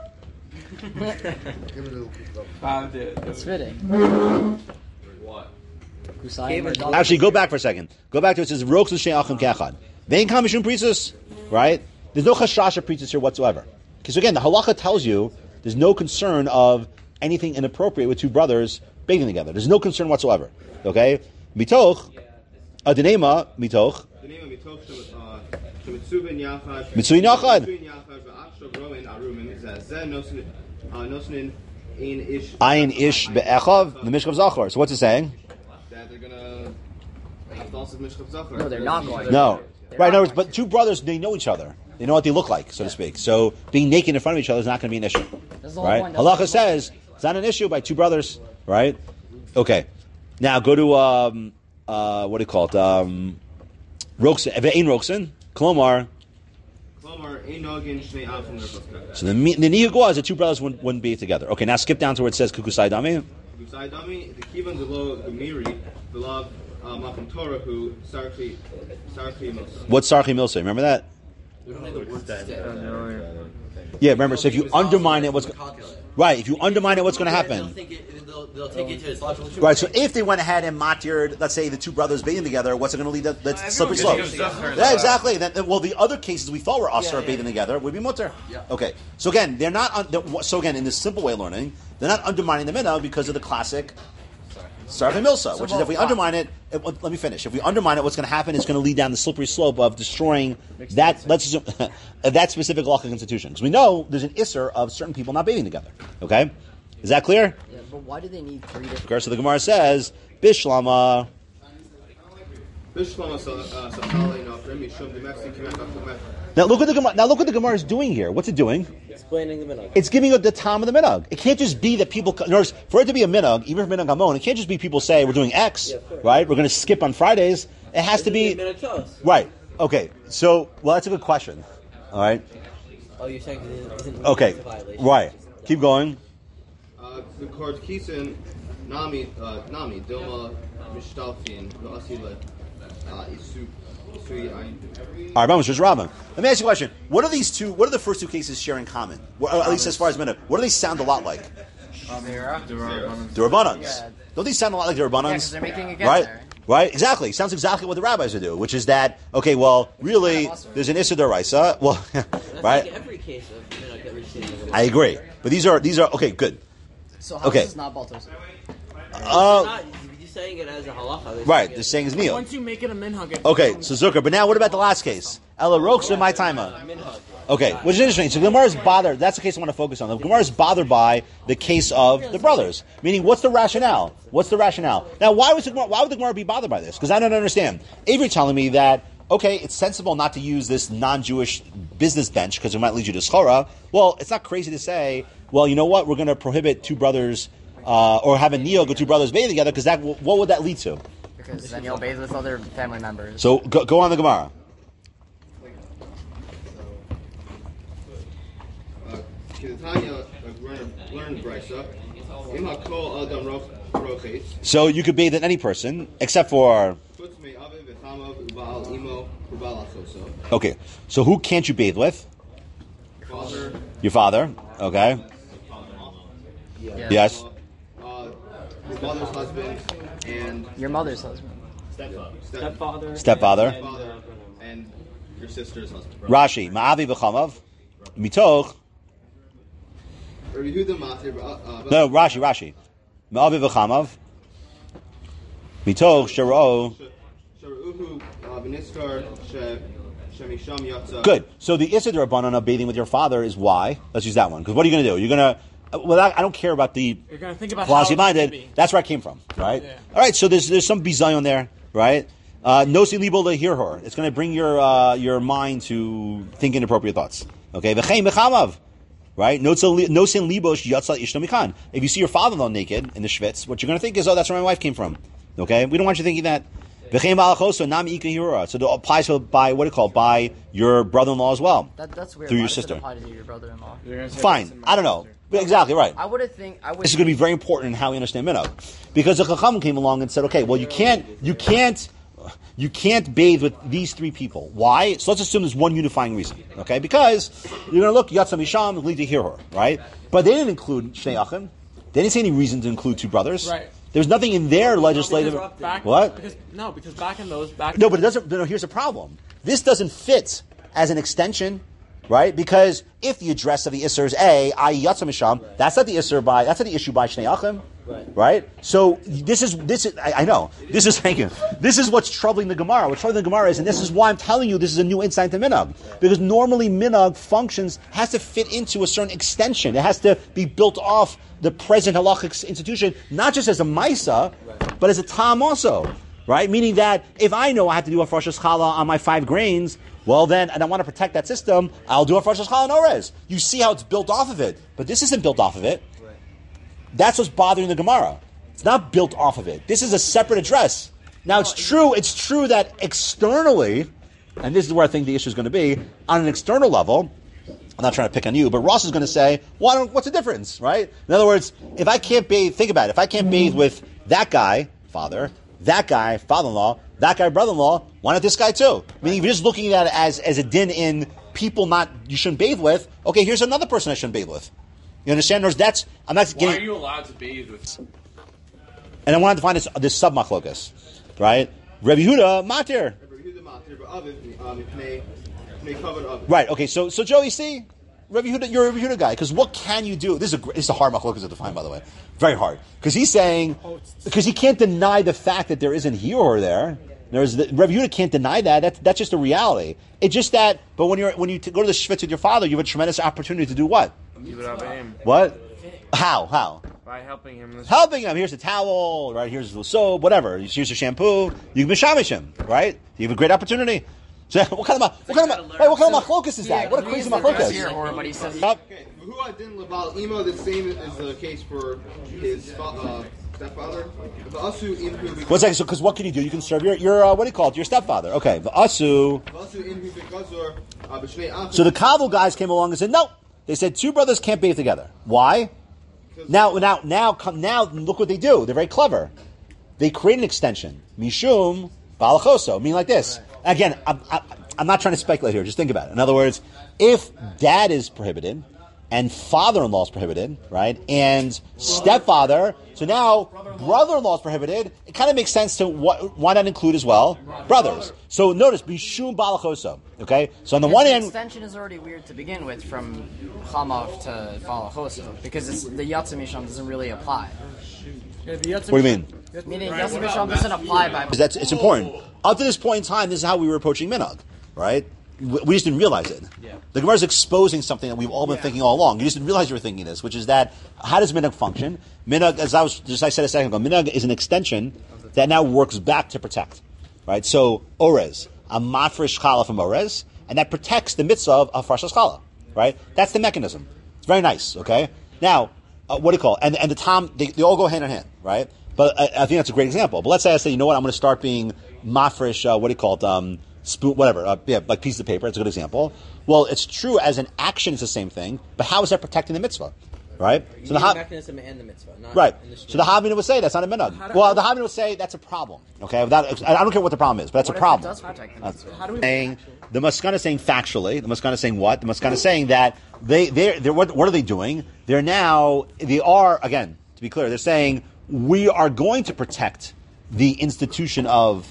Found it. It's fitting. What? Kusai Mardal- Actually, go back for a second. Go back to it. It says Roks L'Shei Achim Kechad. Vein Kam Mishum Prisus, right? There's no Chashash of Prisus here whatsoever. Because again, the halacha tells you there's no concern of anything inappropriate with two brothers bathing together. There's no concern whatsoever. Okay? Mitoch, Adinema, Mitoch, The name of Mitoch uh, Shemitzuvin Yachad. Mitzuvin Yachad. Mitzuvin Yachad. V'achshav roen arumin. Zeh nosnin uh, nosnin ein ish. Ayin Ish Be'echav, the Mishkav Zachor. So what's it saying? That they're gonna have to also Mishkav Zachar. No, they're not going. No. Right, in other words, but two brothers, they know each other. They know what they look like, so to speak. So being naked in front of each other is not going to be an issue. That's the whole Right? point. That's Halacha the says it's not an issue by two brothers, right? Okay. Now go to, um, uh, what do you call it? Um, Roksin, Ve'ein Roksin, Klomar. Klomar ein nogin shnei avim l'rachos. So the, the niyug was the two brothers wouldn't, wouldn't be together. Okay, now skip down to where it says Kukusai Dami. Gusai dami the kivan delo gumiri the love macham Torah who sarchi sarchi mos. What's Sarchi Milsa? Remember that? Yeah, remember, so if you undermine it, what's go- right, if you undermine it, what's going to They'll, happen? think it, they'll, they'll take it to its logical truth. Right, so if they went ahead and matir, let's say the two brothers bathing together, what's it going to lead to? That's slippery slope. Yeah, exactly. Then, well, the other cases we thought were usher Yeah, yeah. bathing together would be mutter. Yeah. Okay, so again, they're not. Un- they're, so again, in this simple way of learning, they're not undermining the minhag because of the classic sarf and milsa, which is if we undermine it, it. Let me finish. If we undermine it, what's going to happen is going to lead down the slippery slope of destroying that. Let's assume, that specific halachic institution, because we know there's an isser of certain people not bathing together. Okay, is that clear? Yeah, but why do they need three different? Okay, so the Gemara says bishlama. Bishlama sachale nafrim mishum demexi kivan b'chumef. Now look what the Gemara. Now look what the Gemara is doing here. What's it doing? Explaining the minhag. It's giving you the time of the minhag. It can't just be that people. In other words, for it to be a minhag, even for minhag hamon, it can't just be people say we're doing X, Yeah, of course. right? We're going to skip on Fridays. It has to be minhag to us. right. Okay. So, well, that's a good question. All right. Oh, you're saying it isn't Okay. a violation. Right. Keep going. Uh, the court kisin nami uh, nami dilma mishtalfin v'asile uh, isu isui ayin. All right, Mamash, Rabban. Let me ask you a question. What are these two? What are the first two cases share in common? What, at least as far as minhag. What do they sound a lot like? Durabanans. Yeah. Don't these sound a lot like Durabanans? Yeah, 'cause they're making a get right? there. Right? Exactly. Sounds exactly what the rabbis would do, which is that, okay, well, really, there's an Issa Daraisa. Well, That's right? like every case of minhag that we're seeing. I agree. But these are, these are, okay, good. So how Okay. is this not Baltos? They're Uh, not, you're saying it as a halacha. They're right, saying they're saying it's meal. Once you make it a minhag, it Okay, becomes- so Zucker, but now what about the last case? Ella Roksa, my timer. minhag. Okay, which is interesting. So the Gemara is bothered. That's the case I want to focus on. The Gemara is bothered by the case of the brothers. Meaning, what's the rationale? What's the rationale? Now, why was the Gemara, why would the Gemara be bothered by this? Because I don't understand. Avery telling me that, okay, it's sensible not to use this non-Jewish business bench because it might lead you to schora. Well, it's not crazy to say, well, you know what? We're going to prohibit two brothers uh, or have a neo go two brothers bathing together because that what would that lead to? Because then you'll bathe with other family members. So go, go on the Gemara. Kidatanya learned brisa. Ima kol adam roches. So you could bathe in any person except for. Chutz me aviv v'chamav u'ba'al imo u'ba'al achoso. Okay, so who can't you bathe with? Father. Your father. Okay. Yeah. Yes. Uh, his mother's husband and Your mother's husband. stepfather. Stepfather. Stepfather. Stepfather and your sister's husband. Rashi. Ma'avi v'chamav. Mitoch. Rabbi Yehuda Matir. uh, uh, No, Rashi. Rashi. Ma'avi v'chamav. Mitoch shero. Sharuhu uh, v'niskar she- shemisham yatsa. Good. So the Issa Rabbanan of bathing with your father is why. Let's use that one. Because what are you going to do? You're going to. Well, I I don't care about the You're gonna think about philosophy how it's minded. gonna be. That's where I came from, right? Yeah. All right. So there's there's some bizayon there, right? Uh, Nosi libo lehirhor. It's going to bring your uh, your mind to think inappropriate thoughts. Okay. V'chein v'chamav. right? No sin libosh yatzal ishno mikan. If you see your father-in-law naked in the schwitz, what you're going to think is, oh, that's where my wife came from. Okay? We don't want you thinking that. So it applies to by what do you call by your brother-in-law as well. That, that's weird. Through Why your does it sister. apply to your brother-in-law? Fine. I don't know. But exactly right. I would have think. I would. This is going to be very important in how we understand minhag, because the Chacham came along and said, okay, well you can't, you can't, you can't bathe with these three people. Why? So let's assume there's one unifying reason. Okay, because you're going to look Yatzam Misham lead to hear her, right? But they didn't include Shnei Achim. They didn't say any reason to include two brothers. Right. There's nothing in their legislative. Back, what? Because, no, because back in those back. No, but it doesn't. No, here's the problem. This doesn't fit as an extension, right? Because if the address of the Isser is A, that is Yatzam Misham, that's not the Isser by. That's not the issue by Shnei Achim, Right. right? So this is this is. I, I know this is thank you. This is what's troubling the Gemara. What's troubling the Gemara is, and this is why I'm telling you, this is a new insight to minhag, because normally minhag functions has to fit into a certain extension. It has to be built off the present halachic institution, not just as a Maisa, right, but as a Tam also, right? Meaning that if I know I have to do a Farshas Chala on my five grains, well then, and I want to protect that system, I'll do a Farshas Chala on Orez. You see how it's built off of it, but this isn't built off of it. Right. That's what's bothering the Gemara. It's not built off of it. This is a separate address. Now it's true, it's true that externally, and this is where I think the issue is going to be, on an external level, I'm not trying to pick on you, but Ross is going to say, why don't, what's the difference, right? In other words, if I can't bathe, think about it, if I can't bathe with that guy, father, that guy, father-in-law, that guy, brother-in-law, why not this guy too? Meaning, if you're just looking at it as, as a din in people not, you shouldn't bathe with, okay, here's another person I shouldn't bathe with. You understand? There's, that's, I'm not getting... Why are you allowed to bathe with... And I wanted to find this, this sub-machlokas, right? Rabbi Yehuda, matir. Right. Okay. So, so Joey, see, Rabbi Yehuda, you're a Rabbi Yehuda guy. Because what can you do? This is a this is a hard machlokas to define, by the way. Very hard. Because he's saying because he can't deny the fact that there isn't hior there. There's the, Rabbi Yehuda can't deny that. That's that's just a reality. It's just that. But when you're when you t- go to the shvitz with your father, you have a tremendous opportunity to do what? What? How? How? By helping him. Helping him. Here's the towel. Right. Here's the soap. Whatever. Here's the shampoo. You can mishamish him. Right. You have a great opportunity. So what kind of what kind of wait, what kind of machlokas is that? What a crazy machlokas! Or what he says. Okay, who I didn't leval emo. The same is the case for his uh, stepfather. The asu inhu. One second. So, because what can you do? You can serve your your uh, what do you call it? Your stepfather. Okay. The asu. So the Kaval guys came along and said no. They said two brothers can't bathe together. Why? Now, now, now, come now. Look what they do. They're very clever. They create an extension. Mishum balachoso. Meaning like this. Again, I'm, I'm not trying to speculate here. Just think about it. In other words, if dad is prohibited and father-in-law is prohibited, right, and stepfather, so now brother-in-law is prohibited, it kind of makes sense to what, why not include as well brothers. So notice, bishum balachoso. Okay, so on the Because one the hand, extension is already weird to begin with, from chamav to balachoso, because it's, the yatzim misham doesn't really apply. what do you mean? Meaning yatzim misham doesn't apply by. That's it's important. Up to this point in time, this is how we were approaching minhag, right? We, we just didn't realize it. Yeah. The Gemara is exposing something that we've all been yeah. thinking all along. You just didn't realize you were thinking this, which is that how does minhag function? Minhag, as I was just I said a second ago, minhag is an extension that now works back to protect, right? So orez, a mafresh chala from orez, and that protects the mitzvah of a farshas chala, right? That's the mechanism. It's very nice. Okay, now uh, what do you call it? And and the tam they, they all go hand in hand, right? But I, I think that's a great example. But let's say I say, you know what, I'm going to start being mafresh, uh, what do you call it, um, spoon, whatever, uh, yeah, like pieces of paper. It's a good example. Well, it's true as an action, it's the same thing, but how is that protecting the mitzvah, right? You so the ha- ha- mechanism and the mitzvah, not right. in the So the Havina would say that's not a minhag. Well, the Havina would say that's a problem. Okay, without, I don't care what the problem is, but that's What a if problem. it does protect the Uh, mitzvah? How do we saying, the Maskana is saying factually, the Maskana is saying what? The Maskana is saying that they, they're, they're what, what are they doing? They're now, they are, again, to be clear, they're saying we are going to protect the institution of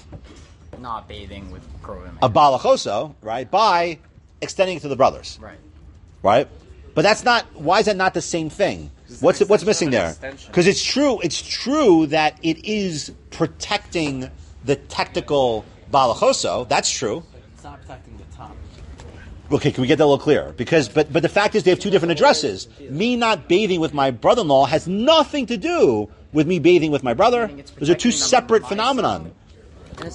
Not bathing with Krovim. a balachoso, right, by extending it to the brothers. Right. Right? But that's not, why is that not the same thing? What's it, what's missing there? Because it's true, it's true that it is protecting the technical balachoso. That's true. It's not protecting the top. Okay, can we get that a little clearer? Because, but, but the fact is they have two different addresses. Me not bathing with my brother-in-law has nothing to do with me bathing with my brother. Those are two separate phenomenon. In a sense,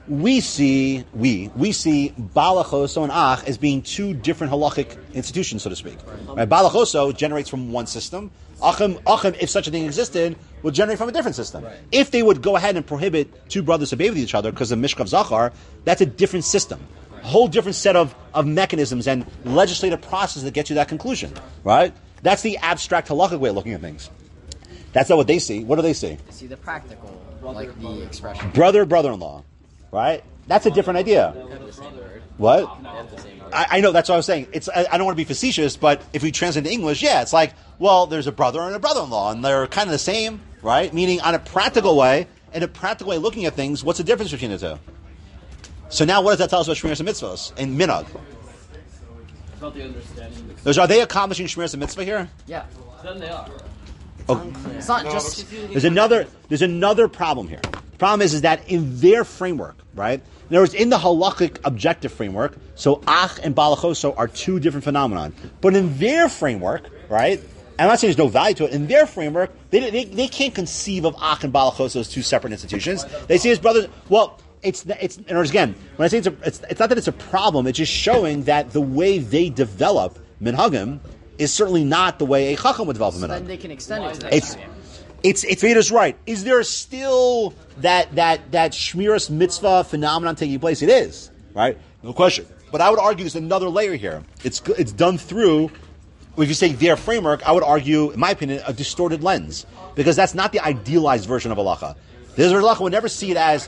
we see we we see Balachoso and Ach as being two different halachic institutions, so to speak. Right? Balachoso generates from one system. Achim, Achim, if such a thing existed, would generate from a different system. Right. If they would go ahead and prohibit two brothers to bathe with each other because of Mishkav Zachar, that's a different system. A whole different set of, of mechanisms and legislative process that gets you that conclusion. Right? That's the abstract halachic way of looking at things. That's not what they see. What do they see? See the practical, like the expression. Brother, brother-in-law. Right? That's a different idea. What? I, I know, that's what I was saying. It's I, I don't want to be facetious, but if we translate to English, yeah, it's like, well, there's a brother and a brother-in-law, and they're kind of the same, right? Meaning, on a practical way, in a practical way of looking at things, what's the difference between the two? So now, what does that tell us about Shmiras and Mitzvos and Minhag? About the understanding. Those, are they accomplishing Shmiras and Mitzvah here? Yeah. Then they are. Oh. It's not just. There's another. There's another problem here. The problem is, is that in their framework, right? In other words, in the halachic objective framework, so Ach and Balachoso are two different phenomenon. But in their framework, right? I'm not saying there's no value to it. In their framework, they they, they can't conceive of Ach and Balachoso as two separate institutions. They see as brothers. Well, it's it's. In other words, again, when I say it's a, it's, it's not that it's a problem. It's just showing that the way they develop minhagim is certainly not the way a chacham would develop a minhag. Then they can extend it to that. It's, It's it's Veda's right. Is there still that that that shmiras mitzvah phenomenon taking place? It is, right? No question. But I would argue there's another layer here. It's it's done through, if you say their framework, I would argue, in my opinion, a distorted lens, because that's not the idealized version of halacha. The Israel halacha would never see it as.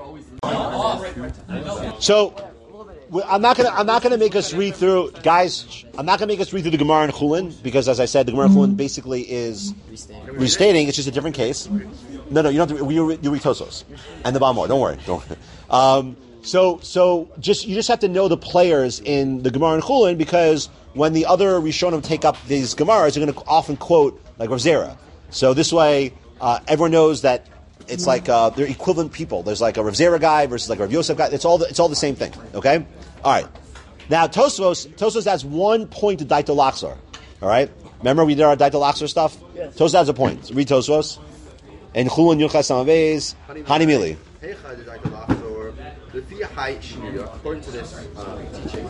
So. I'm not gonna. I'm not gonna make us read through, guys. I'm not gonna make us read through the Gemara in Chulin, because, as I said, the Gemara in Chulin basically is restating. restating. It's just a different case. No, no, you don't. Have to, you, you read Tosos and the Balmor. Don't worry. Don't worry. Um, so, so just you just have to know the players in the Gemara in Chulin, because when the other Rishonim take up these Gemaras, they're going to often quote like Rav Zera. So this way, uh, everyone knows that. It's like uh, they're equivalent people. There's like a Rav Zera guy versus like a Rav Yosef guy. It's all the, it's all the same thing. Okay, all right. Now Tosfos Tosfos has one point to Daito Laxor. All right. Remember we did our Daito Laxor stuff. Yes. Tosfos has a point. Read Tosfos. And Chulin Yuchas Samavez Hanimili. According to this uh, teaching,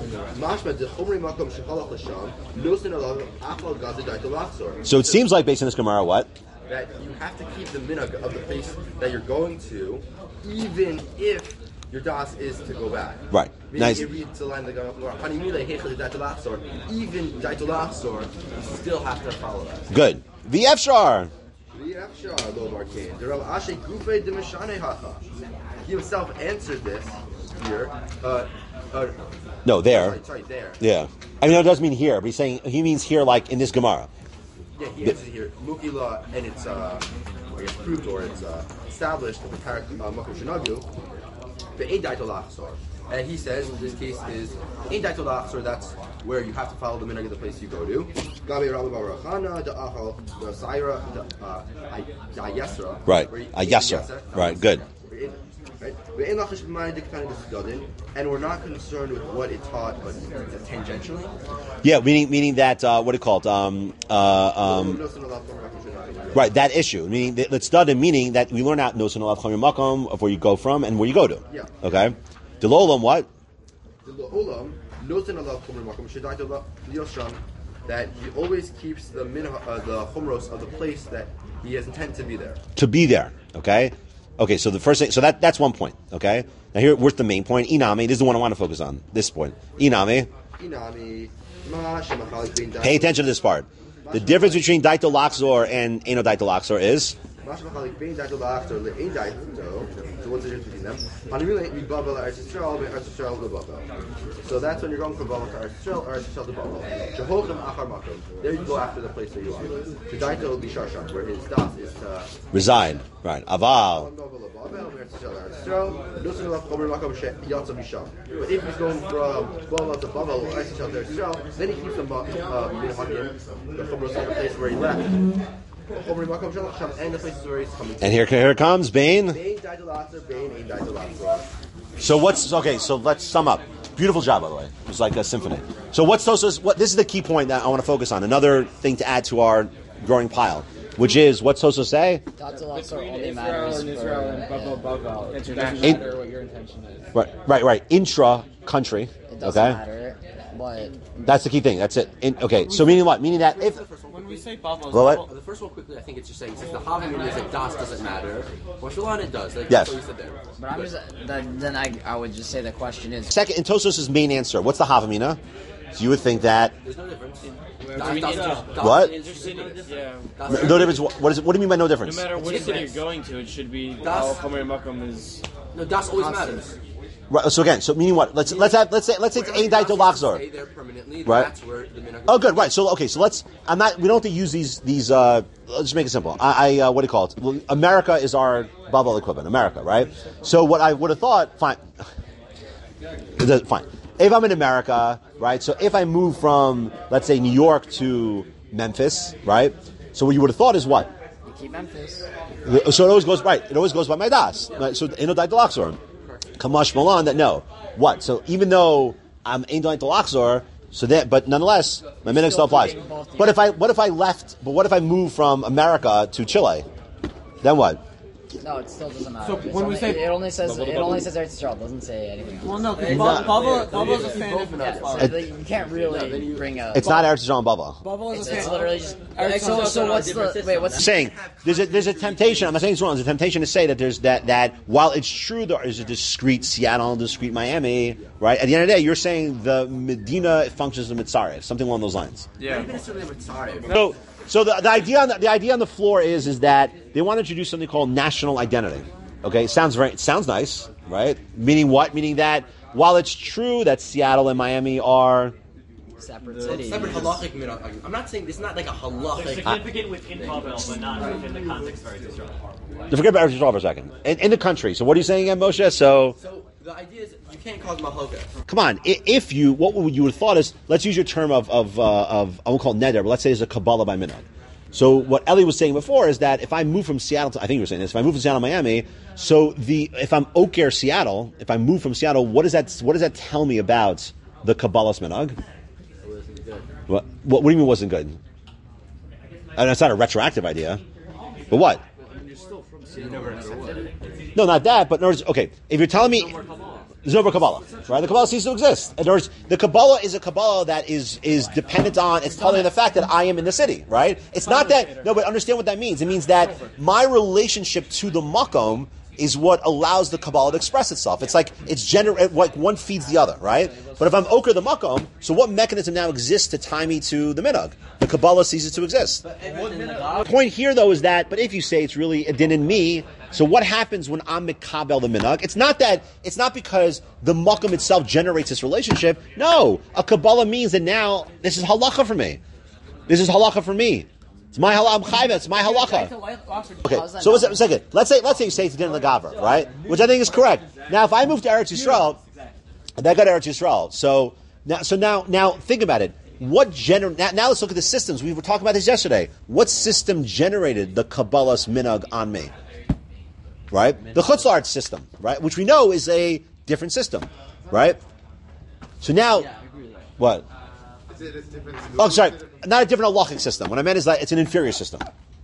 so it seems like based on this Gemara, what? That you have to keep the minhag of the place that you're going to, even if your das is to go back. Right. Meaning nice. It reads the line that goes, even Daitolachsor, you still have to follow that. Good. V'efshar. V'efshar, lo barkain. The Rav Ashe Gufe de Mishane Hacha. He himself answered this here. Uh, uh, no, there. Sorry, sorry, there. Yeah. I mean, it doesn't mean here, but he's saying, he means here like in this Gemara. Yeah, he answers here. Mukila, and it's uh, I guess proved or it's uh, established that the parak Makom Shenagu, the Ein Daitol Achsor, and he says in this case is Ein Daitol Achsor. That's where you have to follow the minhag of the place you go to. Gabe Rabbi Barachana, the Achal, the Saira, the Ayesra. Right, Ayesra. Right, good. Right? And we're not concerned with what it taught, but tangentially. Yeah, meaning meaning that uh, what do you call it? Um, uh, um, right, that issue. Meaning that it's done in meaning that we learn out noson alav chamir makom of where you go from and where you go to. Yeah. Okay. The lolam what? The lolam noson alav chamir makom shedai yosham, that he always keeps the minha, uh, the chumros of the place that he has intent to be there. To be there. Okay. Okay, so the first thing, so that that's one point. Okay, now here, where's the main point? Inami. This is the one I want to focus on. This point. Inami. Inami. Pay attention to this part. The difference between Daito Laxor and Eno Daito Laxor is. So what's the difference between them? So that's when you're going from Babel to Eretz Yisrael or Eretz Yisrael to Babel. Jehochim achar makom. There you go after the place that you are. Shedaito Bisharshan, where his das is to reside. Right. Aval. But if he's going from Babel to Babel or Eretz Yisrael to Eretz Yisrael, then he keeps the minhagim, the chumros of the place where he left. And the places where he's coming to. And here, here it comes, Bain. So what's okay? So let's sum up. Beautiful job, by the way. It was like a symphony. So what's Tosfos? What this is the key point that I want to focus on. Another thing to add to our growing pile. which is what's Tosos say? Datul Aksar Between only Israel matters and for- Israel and yeah. Bavel Bavel. It doesn't In- matter what your intention is. Right, right, right. Intra country. It doesn't Okay, matter, but that's the key thing. That's it. In, okay, so meaning what? Meaning that if When we say Bava, Well, what? The first one quickly, I think it's just saying since the Havamina is like das doesn't matter. Well, Shalon it does. Like, Yes. that's what you said there. but I'm just then, then I I would just say the question is second in Tosos' main answer, what's the Havamina? So you would think that There's no difference. I mean, Das- yeah. das- das What? is just stupid. Yeah. Das- no difference. What is it? What do you mean by no No difference? matter what city you're going to, it should be Das- Al Chomer Makom is. No, das always constant. matters. Right, so again, so meaning what? Let's let's have let's say let's say it's Ein Dai to Lachzor. Stay there permanently. Right. That's where the minhag- Oh, good. Right. So okay. So let's. I'm not. We don't have to use these. These. Uh, let's just make it simple. I. I uh, what do you call it? Well, America is our Babel equivalent. America, right? So what I would have thought. Fine. It does- Fine. If I'm in America, right? So if I move from, let's say, New York to Memphis, right? So what you would have thought is what? you keep Memphis. So it always goes right. It always goes by my das. Right? So Eno Dai Dalaxor. Kamash Malan. That no. What? So even though I'm Eno Dai Dalaxor, so that, but nonetheless, my minhag still applies. But if I, what if I left? But what if I move from America to Chile? Then what? No, it still doesn't matter. So It's when we only, say- it only says it only says Eretz Yisrael. It doesn't say anything. well, no, because It's Bava, not- Bava, yeah, Bava is a it's fan both of of Yeah, them. so It- the, you can't really bring a. It's not Eretz Yisrael and Baba. Bava is It's, a fan it's of- literally just. Eretz So, Yisrael so is what's a the different wait? What's I'm saying there's a there's a temptation. I'm not saying it's wrong. There's a temptation to say that there's that that while it's true there is a discrete Seattle and discrete Miami, right? At the end of the day, you're saying the Medina functions as a Mitzaref, something along those lines. Yeah. Even necessarily with Tzarek. So, so the, the idea on the, the idea on the floor is is that they want to introduce something called national identity. Okay, it sounds very, it sounds nice, right? Meaning what? Meaning that while it's true that Seattle and Miami are separate cities? Separate halachic minhag. I'm not saying it's not like a halachic. Significant within Babel, but not within the context of Eretz Yisrael. forget about Eretz Yisrael for a second. In, in the country. So what are you saying again, Moshe? So So the idea is you can't cause mahloka. come on. i- If you what would you would have thought is let's use your term of of uh, of I won't call it neder, but let's say it's a Kabbalah by minhag. So what Ellie was saying before is that if I move from Seattle to, I think you were saying this, if I move from Seattle to Miami, so the if I'm Oker Seattle, if I move from Seattle, what does that what does that tell me about the Kabbalah's minhag? What, what what do you mean wasn't good? And it's not a retroactive idea, but what? No, not that. But in other words, okay, if you're telling me. There's no more Kabbalah, right? The Kabbalah ceases to exist. In other words, the Kabbalah is a Kabbalah that is is dependent on, it's telling the fact that I am in the city, right? It's not that, no, but understand what that means. It means that my relationship to the Makom is what allows the Kabbalah to express itself. It's like, it's gener- like one feeds the other, right? But if I'm Oker the Makom, so what mechanism now exists to tie me to the Minhag? The Kabbalah ceases to exist. The point here, though, is that, but if you say it's really a din in me, so what happens when I'm Mikabel the Minhag? It's not that, it's not because the Makom itself generates this relationship. No, a Kabbalah means that now, this is halacha for me. This is halacha for me. It's my halacha, I'm chayva, it's my halacha. Okay, so what's that, a second. Let's say, let's say you say it's din in the Gavra, right? Which I think is correct. Now, if I move to Eretz Yisrael, and I got Eretz Yisrael, so now, so now, now think about it. What gener- now, now let's look at the systems. We were talking about this yesterday. What system generated the Kabbalah's minhag on me? Right? The Chutzlar system, right? Which we know is a different system, right? So now, what? Is it a different? Oh, sorry, not a different halachic system. What I meant is that it's an inferior system.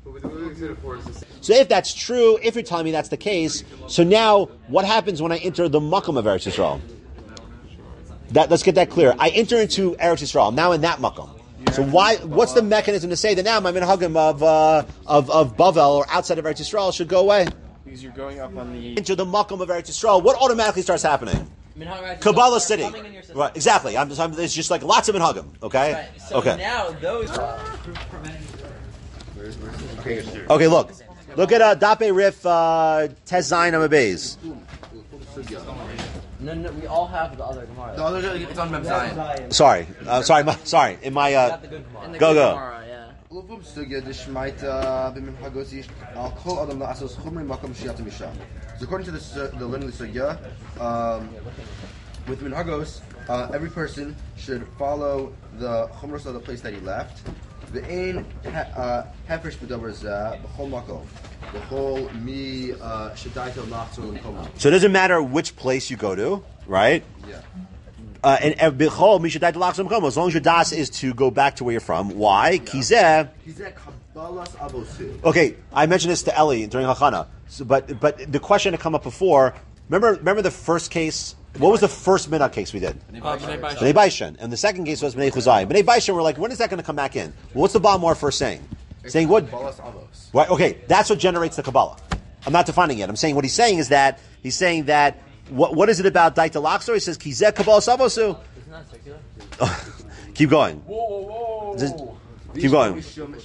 So if that's true, if you're telling me that's the case, so now what happens when I enter the Makom of Eretz Yisrael? That, let's get that clear. I enter into Eretz Yisrael. I'm now in that Makom. So why? What's the mechanism to say that now my minhagim of uh, of of Bavel or outside of Eretz Yisrael should go away? Because you're going up on the. Into the Makom of Eretz Yisrael, what automatically starts happening? Kabbalah city. Right, exactly. I'm, I'm, it's just like lots of minhagim. Okay. Right. So okay. now those. Okay. Look. Look at uh, Dape Rif uh, Tez Zayin Amabeis. No, no, we all have the other Gemara. The other, it's on Mem Zion. Sorry. Uh, sorry. My, sorry. In my uh, go go. Gemara, yeah. Lufum sugya deshmaita b'minhagos yish al kol adam la'asos chumrei makom shiyat misham. So according to the su- the learning of the sugya, um, with minhagos, uh, every person should follow the chumros of the place that he left. Ve'ein hefresh b'davar zeh b'chol makom. The whole mi shadaita lachzor l'komo. So it doesn't matter which place you go to, right? Yeah. Uh, and and bichol mishadai delachzam komo. As long as your das is to go back to where you're from. Why? Kizeh. Kizeh kabbalas avosu. Okay, I mentioned this to Eli during Hachana. So, but but the question had come up before. Remember remember the first case. What was the first minhag case we did? Uh, B'nai Baishan. B'nai Baishan. And the second case was B'nai Chuzai. B'nai Baishan, we're like, when is that going to come back in? Well, what's the Balmor first saying? Saying what? Kabbalas avos. Right. Okay, that's what generates the Kabbalah. I'm not defining it. I'm saying what he's saying is that he's saying that what what is it about Daita Laxor? He says Kizeh Kabbalah Savosu. Isn't that secular? Keep going. Whoa, whoa, whoa. Just keep going.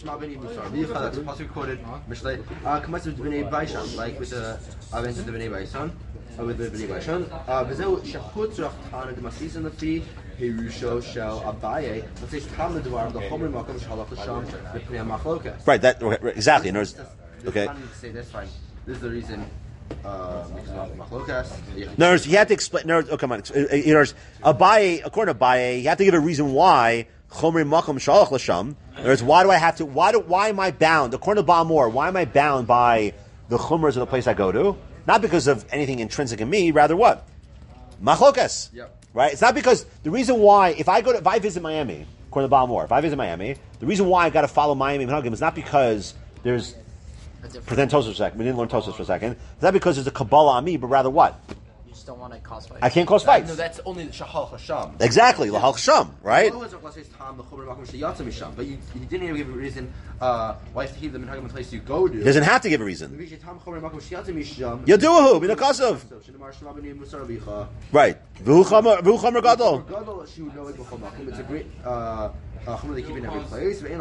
Quoted Mishlei. Uh, comes with B'nai Baishan, like with the events of the B'nai Baishan, uh, with the B'nai Baishan. Uh, V'zeu shachut zrach tana d'masis in the fee. Hirusho shel Abaye. Let's say tam the dvar the Homer Makom shalach l'sham the Pnei Machlokas. Right. That right, exactly. In other words, okay. I need to say that's fine. This is the reason. Uh, because of Machlokas. In other words, you have to explain. In other words, oh, come on. In other words, Abaye, according to Abaye, you have to give a reason why. Chomer makom shalach l'sham. In other words, why do I have to? Why do? Why am I bound? According to Balmor, why am I bound by the chumras of the place I go to? Not because of anything intrinsic in me. Rather, what? Machlokas. Yep. Right. It's not because the reason why. If I go to, if I visit Miami, according to Balmor, if I visit Miami, the reason why I got to follow Miami Minhagim is not because there's. Pretend Tosos for a second. We didn't learn Tosos for a second. It's not because there's a Kabbalah on me, but rather what? You just don't want to cause fights. I can't cause fights. No, that's only the Shahal Hasham. Exactly, Lahal Sham, right? But you, you didn't even give a reason uh, why you have to keep them in the place you go to. He doesn't have to give a reason. Yaduahu, Minakasav. Right. V'hu Chomer Gadol. It's a great uh, uh, they keep in every place. Uh, And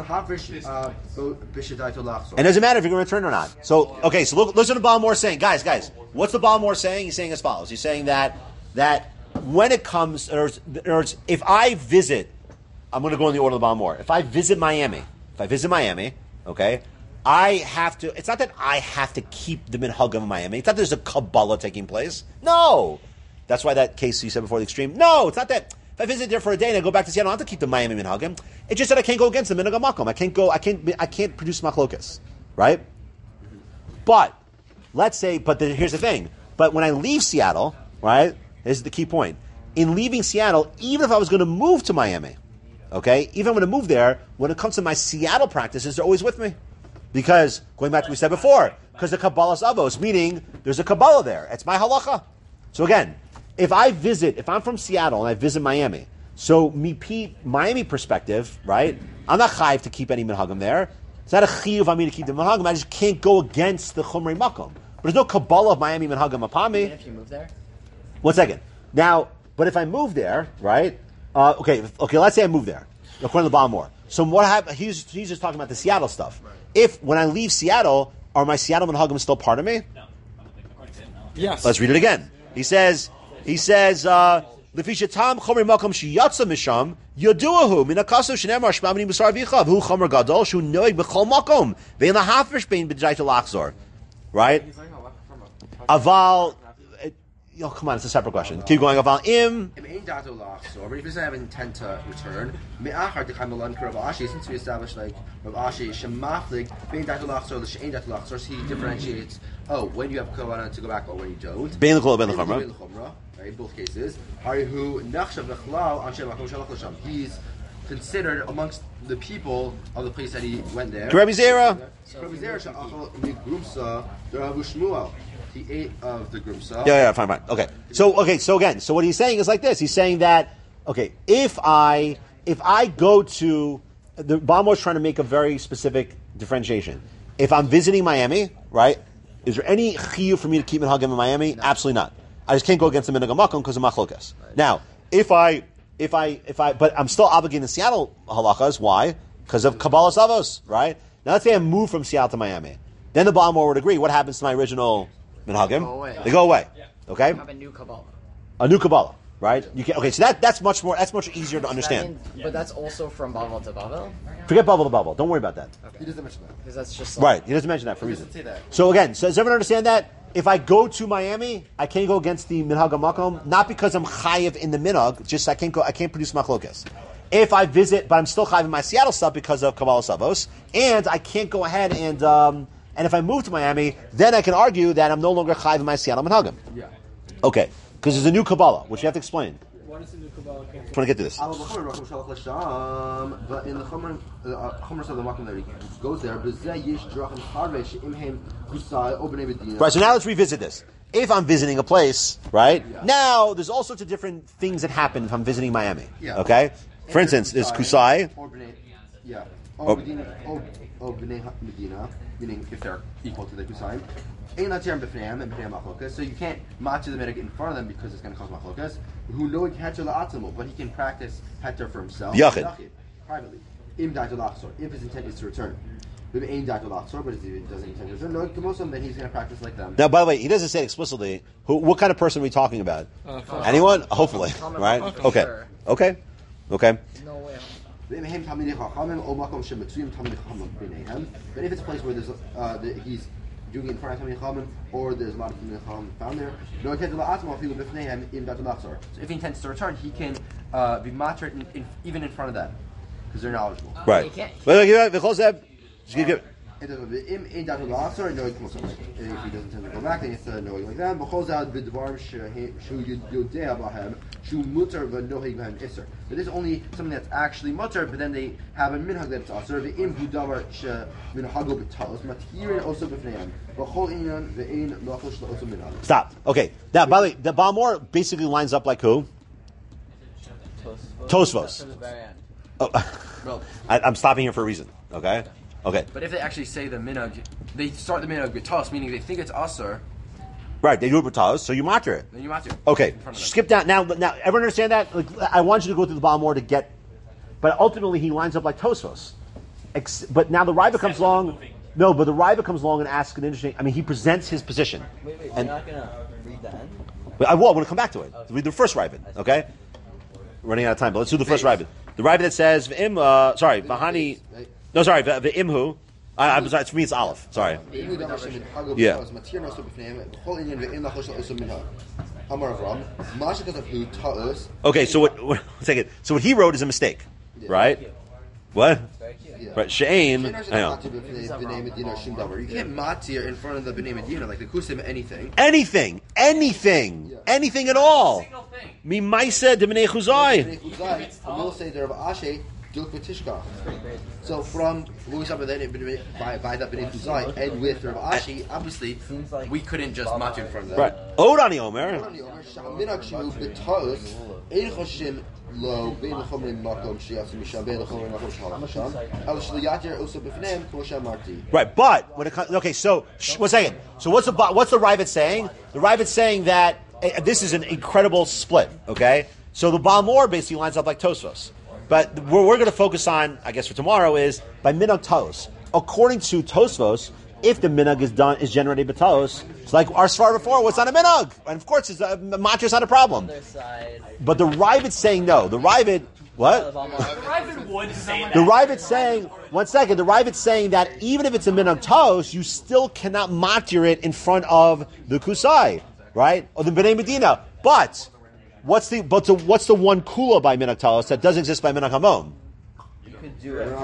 it doesn't matter if you're going to return or not. So, okay, so look, listen to Balmor saying. Guys, guys, what's the Balmor saying? He's saying as follows. He's saying that that when it comes, or, or if I visit, I'm going to go in the order of the Balmor. If I visit Miami, if I visit Miami, okay, I have to, it's not that I have to keep the minhagim in Miami. It's not that there's a Kabbalah taking place. No. That's why that case you said before the extreme. No, it's not that. If I visit there for a day and I go back to Seattle, I don't have to keep the Miami minhagim. It's just that I can't go against the minhag makom. I can't go. I can't. I can't produce machlokas, right? But let's say. But the, here's the thing. But when I leave Seattle, right? This is the key point. In leaving Seattle, even if I was going to move to Miami, okay, even if I'm going to move there, when it comes to my Seattle practices, they're always with me, because going back to what we said before, because the Kabbalah's avos, meaning there's a Kabbalah there. It's my halacha. So again. If I visit, if I'm from Seattle and I visit Miami, so me P, Miami perspective, right? I'm not chayiv to keep any minhagim there. It's not a chiyuv on me to keep the minhagim. I just can't go against the chumrei makom. But there's no Kabbalah of Miami minhagim upon me. Even if you move there. One second. Now, but if I move there, right? Uh, okay, okay. Let's say I move there, according to Balmor. So what happened? He's he's just talking about the Seattle stuff. Right. If when I leave Seattle, are my Seattle minhagim still part of me? No. Yes. Let's read it again. He says. He says, "Lefishatam chomer makom sheyatsa misham yaduahu min akaso shenemar shmamini musar vichav hu chomer gadol shu noig b'chol makom ve'in lahafresh bein b'dayta lachzor." Right? Aval. Oh, come on, it's a separate question. Keep going. Aval im. Im ein dato lachzor. But if he doesn't have intent to return, me'achar dekam alan Rav Ashi, since we established like Rav Ashi shemaflig bein dato lachzor l'shein dato lachzor, so he differentiates. Oh, when you have kavanah to go back, or when you don't. Bein l'chol bein l'chomra. Right, in both cases, he's considered amongst the people of the place that he went there. Rabbi Zera. He ate of the grumsa. Yeah, yeah, fine, fine. Okay. So, okay, so again, so what he's saying is like this. He's saying that, okay, if I if I go to, the Balmor's trying to make a very specific differentiation. If I'm visiting Miami, right, is there any chiyuv for me to keep minhagim in Miami? No. Absolutely not. I just can't go against the minhag makom because of machlokas. Right. Now, if I, if I, if I, but I'm still obligated in Seattle halachas. Why? Because of Kabbalah Savos, right? Now, let's say I move from Seattle to Miami. Then the Balmor would agree. What happens to my original minhagim? They go away. They go away. Yeah. Okay. You have a new Kabbalah. A new Kabbalah, right? You can. Okay, so that that's much more. That's much easier to understand. That means, but that's also from Bavel to Bavel. Forget Bavel to Bavel. Don't worry about that. Okay. He doesn't mention that because that's just like, right. He doesn't mention that for a reason. Say that. So again, so does everyone understand that? If I go to Miami, I can't go against the minhag makom, not because I'm chayiv in the minhag, just I can't go. I can't produce machlokas. If I visit, but I'm still chayiv in my Seattle stuff because of Kabbalah Savos, and I can't go ahead and um, and if I move to Miami, then I can argue that I'm no longer chayiv in my Seattle minhagim. Yeah. Okay, because there's a new Kabbalah, which you have to explain. What want to get to this. But in the Chomer, the uh, Chomer of the Makom that he goes there, Right, so now let's revisit this. If I'm visiting a place, right, Yeah. now there's all sorts of different things that happen if I'm visiting Miami. Yeah. Okay? For instance, there's Kusai. Or B'nai, yeah. Oh. Or Medina, or, or B'nai Medina, meaning if they're equal to the Kusai. Ein Latir B'fneim and B'nai Machlokas. So you can't match the minig in front of them because it's going to cause Machlokas. Who know Heter La'atzamu, but he can practice Heter for himself. Yachid. Privately. Im Daito Lachzor, if his intent is to return. But Ein Daito Lachzor, but if he doesn't intend to return, no K'mosam, then he's going to practice like them. Now, by the way, he doesn't say it explicitly. Who, what kind of person are we talking about? Uh, Anyone? Hopefully, right? Okay. Okay. Okay. No way. But if it's a place where there's uh, the, he's doing it in front of Tamid Chachamim, or there's a lot of Tamid Chachamim found there, no intent to la'atzmo afilu b'fneihem im datul lachzor. So if he intends to return, he can uh, be matter in, in, even in front of them because they're knowledgeable. Right. He can't. Wait, wait, wait, wait, wait, just give- give- If he doesn't intend to go back, then he has to know like that. But this is only something that's actually mutter, but then they have a minhag that's aser. Stop. Okay. Now, by the way, the Balmor basically lines up like who? Tosfos. To the very end. Oh, I, I'm stopping here for a reason. Okay. Okay. But if they actually say the minhag, they start the minhag with toss, meaning they think it's aser, Right. They do it with Taz, so you matter it. then you matter. Okay. In front of them. Skip down now. Now, everyone understand that? Like, I want you to go through the Balmor to get, but ultimately he lines up like Tosfos. Ex- but now the Riva comes along. No, but the Riva comes along and asks an interesting. I mean, he presents his position. Wait, wait, And- you're not gonna read the end? But I will. I'm going to come back to it. Read the first Riva. Okay. We're running out of time, but let's do the first Riva. The Riva that says V'im. Uh, sorry, Bahani. No, sorry, V'imhu. I, I'm sorry. For me, it's Aleph. Sorry. Yeah. Okay, so what? what one second. So what he wrote is a mistake, right? What? Right. She'ain. I know. You can't matir in front of the B'nai Medina, like the Kusim, anything. Anything, anything, anything at all. Single thing. Mi ma'isa de b'nei chuzai. We'll say there of Ashe, Duk B'tishka. So from what we saw by then, by, by that B'nai Chuzai, and with Rav Ashi, obviously, we couldn't just matir in front of them. Right. Odani Omer. Lo bein l'chomrim makom sheyasu misham bein l'chomrim makom shehalam misham el shliyatir also b'fneim kol she'amarti. Right, but when it comes, okay, so sh- one second. So what's the what's the Rivat saying? The Rivat's saying that uh, this is an incredible split. Okay, so the Balmor basically lines up like Tosfos, but what we're going to focus on, I guess, for tomorrow is by minhag Tos. According to Tosfos, if the minhag is done is generated by Tos, it's like our svar before. What's not a minhag? And of course, it's a matrix not a problem. Other side. But the Rivat's saying no. The Rivat, what? Private would say that. The Rivat's saying, one second, the Rivat's saying that even if it's a minhag Tos, you still cannot matir it in front of the Kusai, right? Or the B'nai Medina. But, what's the, but the, what's the one kula by minhag Tos that doesn't exist by minhag Hamon? You could do it.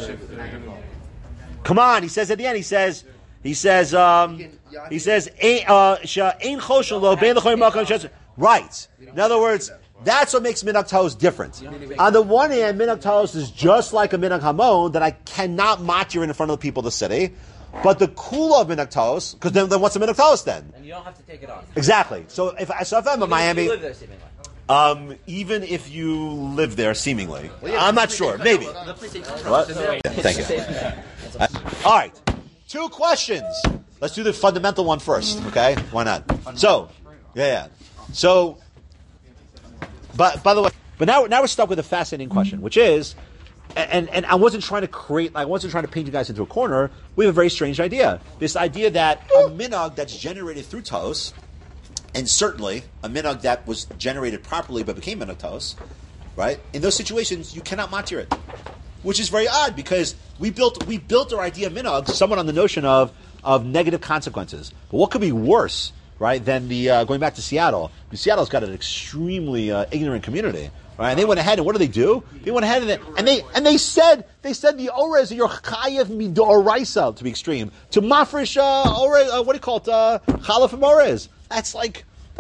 Come on, he says at the end, he says, he says, um, he says, "Ein uh, sha- ein choshel lo bein l'choyim makom shes-" right. In other words, that's what makes minhag Tos different. On the one hand, minhag Tos is just like a minhag Hamon that I cannot matir in front of the people of the city. But the kula of minhag Tos, because then, then what's a minhag Tos then? And you don't have to take it off. Exactly. So if I, so if I'm in Miami, You live there, seemingly. um, even if you live there, seemingly, I'm not sure. Maybe. What? Yeah, thank you. All right. Two questions. Let's do the fundamental one first, okay? Why not? So, yeah, yeah. So, but by the way, but now now we're stuck with a fascinating question, which is, and and I wasn't trying to create, I wasn't trying to paint you guys into a corner. We have a very strange idea. This idea that a minhag that's generated through Tos, and certainly a minhag that was generated properly but became minhag Tos, right? In those situations, you cannot matir it. Which is very odd because we built we built our idea of minhag somewhat on the notion of of negative consequences. But what could be worse, right, than the uh, going back to Seattle? Seattle's got an extremely uh, ignorant community, right? And they went ahead and what do they do? They went ahead and they, and they and they said they said the orez your chayev midoraisa to be extreme to mafresh uh, orez uh, what do you call it uh, chalaf and orez. That's like.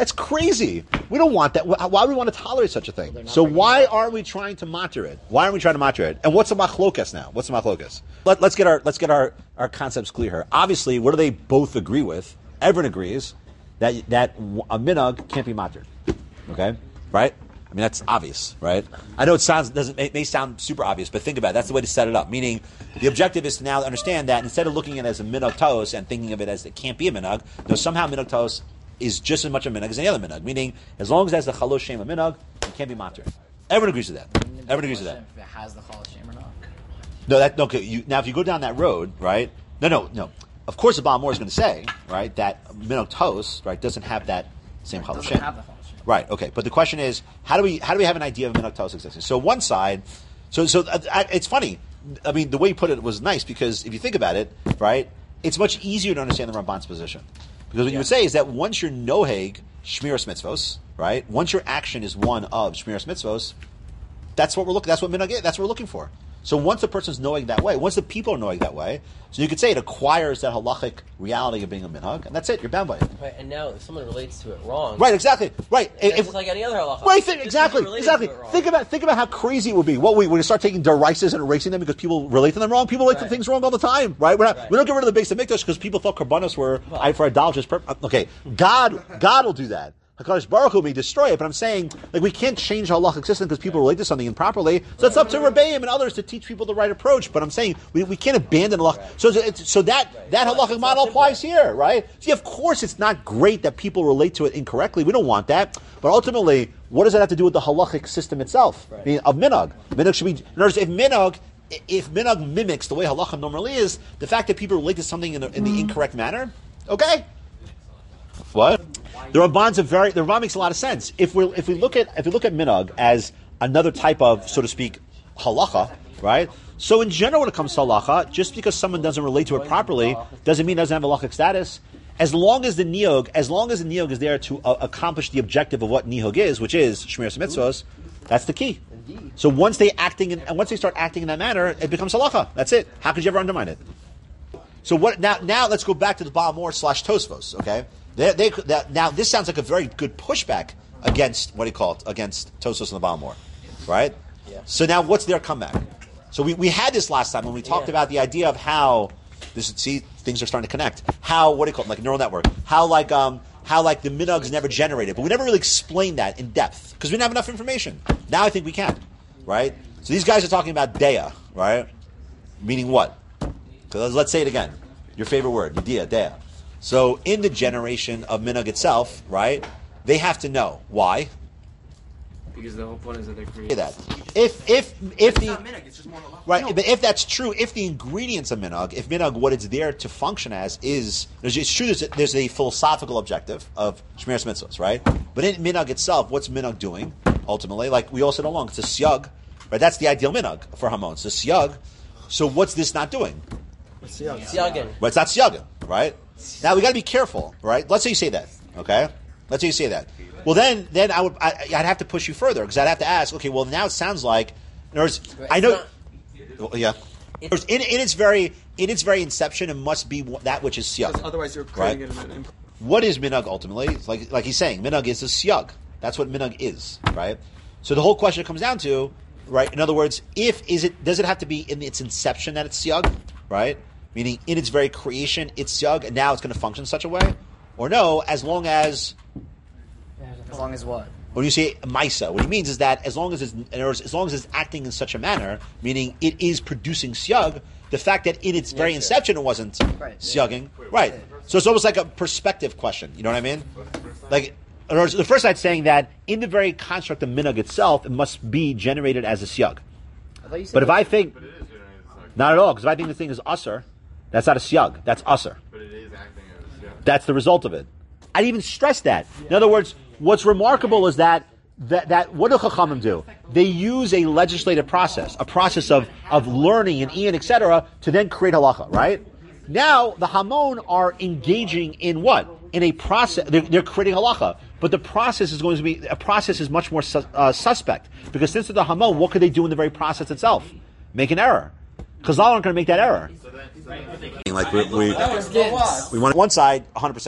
That's crazy. We don't want that. Why would we want to tolerate such a thing? So why aren't we trying to matter it? Why aren't we trying to matter it? And what's the machlokas now? What's the machlokas? Let, let's get our let's get our, our concepts clear here. Obviously, what do they both agree with? Everyone agrees that that a minhag can't be mattered. Okay, right? I mean, that's obvious, right? I know it sounds doesn't it may sound super obvious, but think about it. That's the way to set it up. Meaning, the objective is to now understand that instead of looking at it as a minhag taos and thinking of it as it can't be a minhag, no, somehow minhag taos is just as much a minhag as any other minhag. Meaning, as long as it has the chalosh shem a minhag, it can't be matter. Everyone agrees with that. Everyone agrees with that. If it has the chol shem or not. No, that okay. You, now, if you go down that road, right? No, no, no. Of course, the Baal Mor is going to say, right, that minhag taos, right, doesn't have that same chalosh shem. Right. Okay. But the question is, how do we how do we have an idea of minhag taos existing? So one side, so so uh, it's funny. I mean, the way you put it was nice because if you think about it, right, it's much easier to understand the Ramban's position because what yeah. you would say is that once you're noheg shmiras mitzvos, right, once your action is one of shmiras mitzvos, that's what we're looking. That's what minhag is. That's what we're looking for. So once the person's knowing that way, once the people are knowing that way, so you could say it acquires that halachic reality of being a minhag, and that's it. You're bound by it. Right, and now if someone relates to it wrong, right? Exactly. Right. It's if, just like any other halacha. Right. Think, exactly. Exactly. Think about think about how crazy it would be. What we we start taking derises and erasing them because people relate to them wrong. People relate right. to things wrong all the time, right? We're not, right. We don't get rid of the base of mikdash because people thought karbanos were well, for idolatrous purpose. Okay, God God will do that. HaKadosh Baruch Hu may destroy it, but I'm saying, like, we can't change halachic system because people relate to something improperly. So it's up to Rebbeim and others to teach people the right approach. But I'm saying we, we can't abandon halachic. Right. So it's, so that right. that halachic model applies here, right? See, of course, it's not great that people relate to it incorrectly. We don't want that. But ultimately, what does that have to do with the halachic system itself? Right. I mean, of minhag. Minhag should be. In other words, if minhag. If minhag mimics the way halacha normally is, the fact that people relate to something in the, in the incorrect manner, okay. What? The Ramban's a very the Ramban makes a lot of sense. If we if we look at if we look at minhag as another type of, so to speak, halacha, right? So in general, when it comes to halacha, just because someone doesn't relate to it properly doesn't mean it doesn't have halachic status. As long as the niyog, as long as the niyog is there to uh, accomplish the objective of what niyog is, which is shmiras mitzvos, that's the key. So once they acting in, and once they start acting in that manner, it becomes halacha. That's it. How could you ever undermine it? So what? Now, now let's go back to the Baal Mor slash Tosfos. Okay. They, they, that, now, this sounds like a very good pushback against, what do you call it, against Tosfos and the Baal Mor, right? Yeah. So now, what's their comeback? So we, we had this last time when we talked yeah. about the idea of how, this see, things are starting to connect, how, what do you call it, like a neural network, how like, um, how like the minhag is never generated, but we never really explained that in depth, because we didn't have enough information. Now I think we can, right? So these guys are talking about deya, right? Meaning what? So let's say it again. Your favorite word, deya, deya. So in the generation of minhag itself, right, they have to know. Why? Because the whole point is that they're creating that. If if if the minhag, it's just more right, no. But if that's true, if the ingredients of minhag, if minhag, what it's there to function as is, it's true. There's a, there's a philosophical objective of shmiras mitzvos, right? But in minhag itself, what's minhag doing ultimately? Like we all said along, it's a siyag, right? That's the ideal minhag for hamon. It's a siyag. So what's this not doing? Siyagin. Right, it's not siyagin, right? Now we got to be careful, right? Let's say you say that, okay? Let's say you say that. Well, then, then I would, I, I'd have to push you further because I'd have to ask. Okay, well, now it sounds like, in other words, I know, well, yeah. It's, in, in its very, in its very inception, it must be that which is siyag. Otherwise, you're creating right? it. In What is minhag ultimately? It's like, like he's saying, minhag is a siyag. That's what minhag is, right? So the whole question comes down to, right? In other words, if is it does it have to be in its inception that it's siyag, right? Meaning in its very creation, it's siyag, and now it's going to function in such a way? Or no, as long as... As long as what? When you say maisa, what he means is that as long as it's, in other words, as long as it's acting in such a manner, meaning it is producing siyag, the fact that in its very yeah, inception it wasn't right. siyagging, right? So it's almost like a perspective question, you know what I mean? Like, in other words, the first side's saying that in the very construct of minhag itself, it must be generated as a siyag. But if I think... Not at all, because if I think the thing is usher, that's not a siyag. That's usher. But it is acting as a siyag. That's the result of it. I'd even stress that. In other words, what's remarkable is that that, that what do Chachamim do? They use a legislative process, a process of, of learning and Ian, et cetera, to then create halacha, right? Now, the Hamon are engaging in what? In a process, they're, they're creating halacha. But the process is going to be, a process is much more su- uh, suspect. Because since they're the Hamon, what could they do in the very process itself? Make an error. Chazal aren't going to make that error. Like we, we, we want one side, one hundred percent.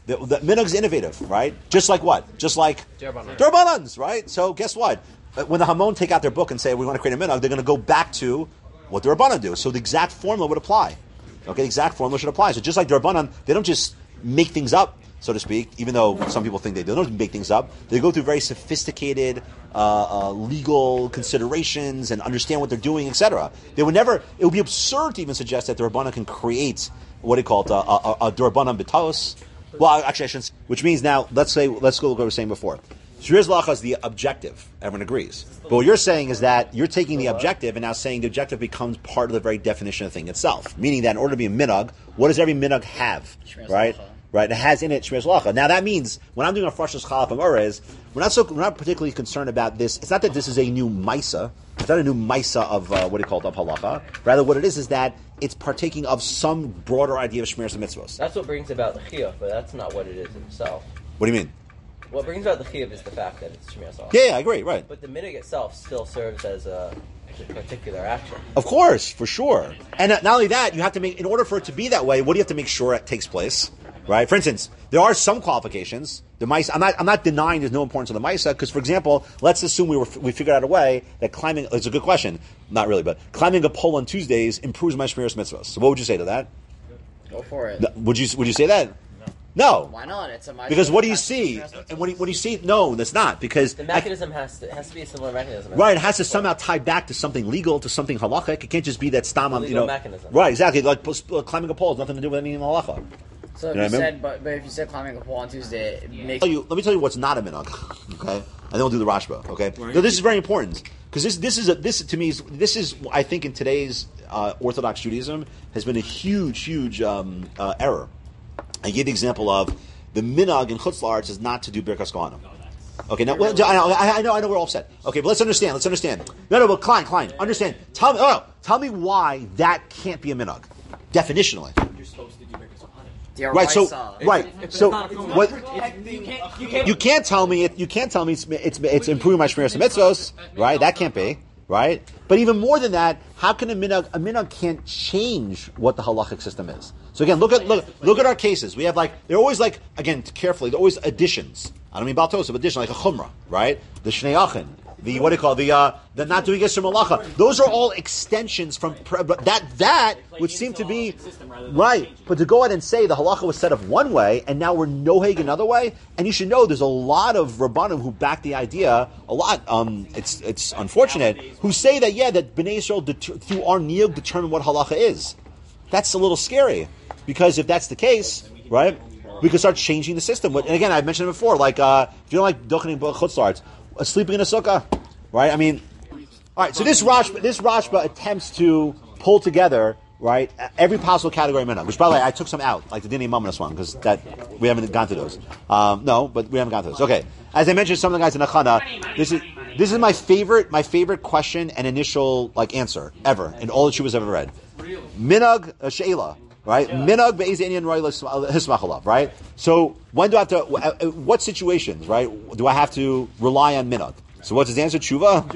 The, the minhag's innovative, right? Just like what? Just like Derbanan. Derbanans, right? So guess what? When the Hamon take out their book and say we want to create a minhag, they're going to go back to what the Rabbanan do. So the exact formula would apply. Okay, the exact formula should apply. So just like the Rabbanan, they don't just make things up, so to speak, even though some people think they do. They don't make things up. They go through very sophisticated uh, uh, legal considerations and understand what they're doing, et cetera. They would never, it would be absurd to even suggest that the Rabbanan can create what do you call it, a, a, a Rabbanan B'taos. Well, actually, I shouldn't. Which means now, let's say, let's go look what we were saying before. Shmir's Lacha is the objective. Everyone agrees. But what you're saying is that you're taking the objective and now saying the objective becomes part of the very definition of the thing itself. Meaning that in order to be a minhag, what does every minhag have? Right? Right? It has in it Shmir's Lacha. Now that means, when I'm doing a Frashas Chalaf Amores, we're not so, we're not particularly concerned about this. It's not that this is a new Maisa. It's not a new Maisa of, uh, what do you call it, of Halacha. Rather, what it is is that it's partaking of some broader idea of Shmiras and Mitzvos. That's what brings about the chiyuv, but that's not what it is itself. What do you mean? What brings about the chiyuv is the fact that it's Shmiras Lacha. Yeah, yeah, I agree, right. But the minhag itself still serves as a particular action. Of course, for sure. And not only that, you have to make, in order for it to be that way, what do you have to make sure it takes place? Right? For instance, there are some qualifications. The mice, I'm not, I'm not denying there's no importance of the Maisa, because, for example, let's assume we were, we figured out a way that climbing, it's a good question, not really, but climbing a pole on Tuesdays improves my Shmiras Mitzvahs. So what would you say to that? Go for it. No, would you, would you say that? No. Why not? It's a Because what do you see? And what do you, what do you see? No, that's not, because the mechanism I, has to has to be a similar mechanism. Right, it has to somehow tie back to something legal, to something halachic. It can't just be that stam, you know. Mechanism. Right, exactly. Like climbing a pole has nothing to do with anything in halacha. So if you, know you I mean? said, but, but if you said climbing a pole on Tuesday, it makes. Let me, let me tell you what's not a minhag, okay? And then we'll do the Rashba, okay? Now this is very important because this this is a, this to me is this is I think in today's uh, Orthodox Judaism has been a huge huge um, uh, error. I gave the example of the minhag in Chutz La'aretz is not to do Birkas Kohanim. Okay, now well, I, know, I know I know we're all upset. Okay, but let's understand. Let's understand. No, no, but Klein, Klein, understand. Tell me, oh, no, tell me why that can't be a minhag, definitionally. You're supposed to do Birkas Kohanim. Right, so It's, right, it's so not what? You can't, you can't You can't tell me it. You can't tell me it's it's, it's improving my shmiras and mitzvos, right? That can't be right. But even more than that, how can a minhag a minhag can't change what the halachic system is? So again, look at look look at our cases. We have like they're always like again carefully. They're always additions. I don't mean baltos, but addition like a chumrah, right? The shnei achin. The what do you call it? the uh, the not doing Yisr Malacha? Those are all extensions from but that that would seem to be right. But to go ahead and say the halacha was set up one way and now we're noheg another way, and you should know there's a lot of rabbanim who back the idea. A lot. Um, it's it's unfortunate who say that yeah that Bnei Yisrael det- through our niyug determine what halacha is. That's a little scary because if that's the case, right, we could start changing the system. And again, I've mentioned it before. Like uh, if you don't like dochening chutz la'aretz, Uh, sleeping in a sukkah, right? I mean, all right. So this Rashba, this Rashba attempts to pull together, right, every possible category of minhag. Which, by the way, I took some out, like the Dini Mamonos one, because that we haven't gone to those. Um, no, but we haven't gone to those. Okay. As I mentioned, some of the guys in Achana, this is this is my favorite, my favorite question and initial like answer ever in all the shuvas I've ever read. Minhag uh, she'ela. Right, minhag be'ez inyan roi hismach alav. Right. So when do I have to? What situations? Right. Do I have to rely on minhag? So what's his answer? Tshuva.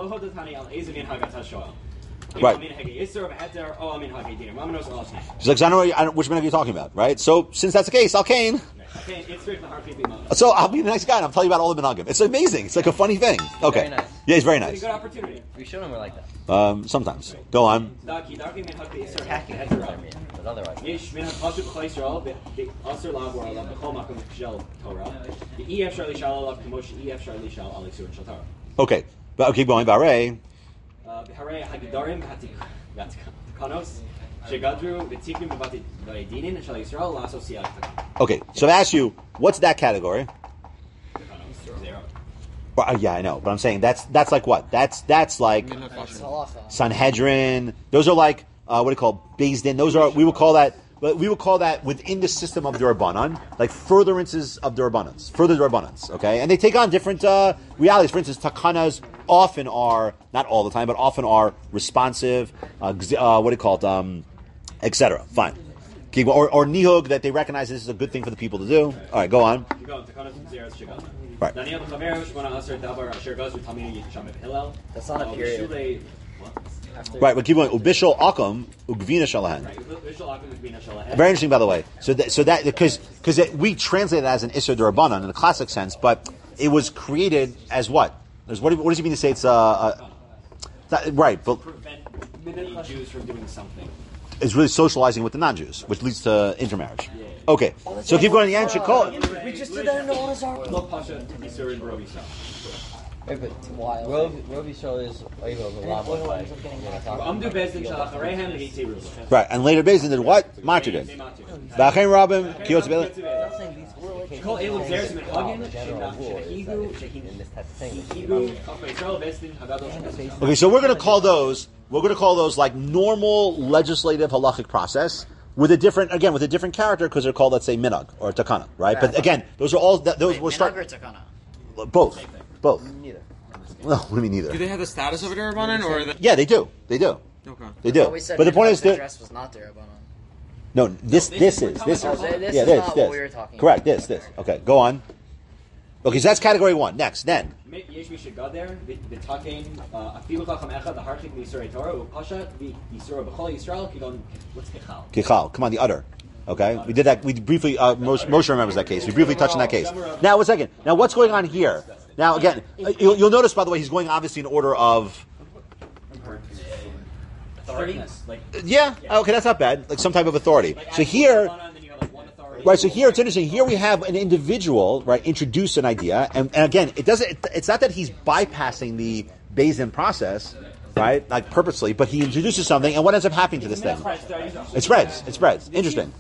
Right. She's like, I don't know, I don't, which minhag are you talking about? Right. So since that's the case, I'll cane. So I'll be the next guy and I'll tell you about all the minhagim. It's amazing. It's like a funny thing. Okay. Very nice. Yeah, he's very nice. good opportunity. We should have like that. Um, sometimes. Go on. But otherwise. Okay. But okay, going Barei. Okay, so I ask you, what's that category? Well, uh, yeah, I know, but I'm saying that's that's like what? That's that's like Sanhedrin. Those are like uh, what do you call Beis Din? Those are we would call that. We would call that within the system of the Rabbanan, like furtherances of the Rabbanans, further Rabbanans. Okay, and they take on different uh, realities. For instance, takanas often are not all the time, but often are responsive. Uh, uh, what do you call it? Um, et cetera. Fine. Okay, or, or nihug that they recognize this is a good thing for the people to do. All right, go on. Right. That's not a period. Right, but keep going. Ubishal akum ugvina shalahan. Very interesting, by the way. So that, so that because because we translate it as an isser d'Rabbanan in the classic sense, but it was created as what? There's, what, what does he mean to say it's uh, uh that, right? But prevent many Jews from doing something. It's really socializing with the non-Jews, which leads to intermarriage. Okay, so keep going to the end. Shekol. We just did that in the Ozark. Hey, but Rov Rov Yisrael is over the lava. Right, and later Bezin did what? Matir did. Ba'achein Rabim Kiyotz Beilim. Okay, so we're going to call those. We're going to call those like normal legislative halachic process with a different, again, with a different character because they're called, let's say, minhag or takana, right? But again, those are all those. We'll start both. Both. Neither. No, what do you mean neither? Do they have the status of a Durabanan or? The- yeah, they do. They do. Okay. They do. But, we said but the point is that dress was not Durabanan. No, this No, this, this is this is oh, this yeah is this not this what we were talking correct about. this this okay go on. Okay, so that's category one. Next, then. Kichal, come on, the udder. Okay, we did that. We briefly. Uh, Moshe, Moshe remembers that case. We briefly touched on that case. Now, one second. Now, what's going on here? Now, again, you'll, you'll notice, by the way, he's going obviously in order of. Authority? Yeah. Okay, that's not bad. Like some type of authority. So here. Right, so here it's interesting. Here we have an individual, right, introduce an idea, and, and again, it doesn't. It, it's not that he's bypassing the Bayesian process, right, like purposely, but he introduces something, and what ends up happening to this thing? It spreads. It spreads. Interesting.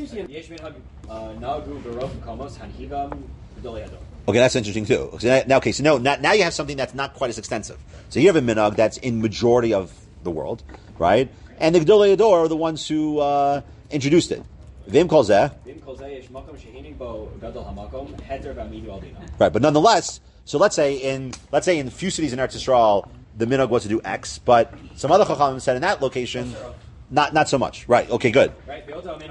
Okay, that's interesting too. So now, okay, so no, now, now you have something that's not quite as extensive. So you have a minhag that's in majority of the world, right, and the Gedolei Hador are the ones who uh, introduced it. Vim kol zeh. Right, but nonetheless, so let's say in let's say in a few cities in Eretz Yisrael, the minhag was to do X, but some other chachamim said in that location, not not so much. Right? Okay, good. Right.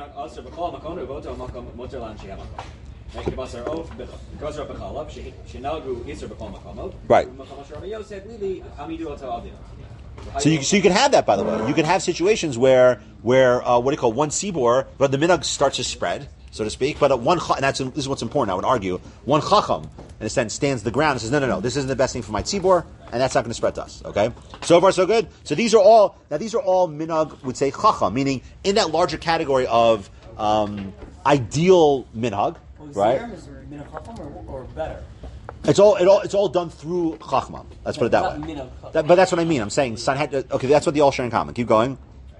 So you so you can have that, by the way. You can have situations where where uh, what do you call one sibor, but the minhag starts to spread, so to speak. But one and that's this is what's important. I would argue one chacham in a sense stands the ground and says, no, no, no, this isn't the best thing for my tzibor, and that's not going to spread to us. Okay, so far so good. So these are all now these are all minhag would say chacham, meaning in that larger category of um, ideal minhag, right? Or better. It's all, it all, it's all done through chachma. Let's put it that way. That, but that's what I mean. I'm saying Sanhedrin. Okay, that's what they all share in common. Keep going.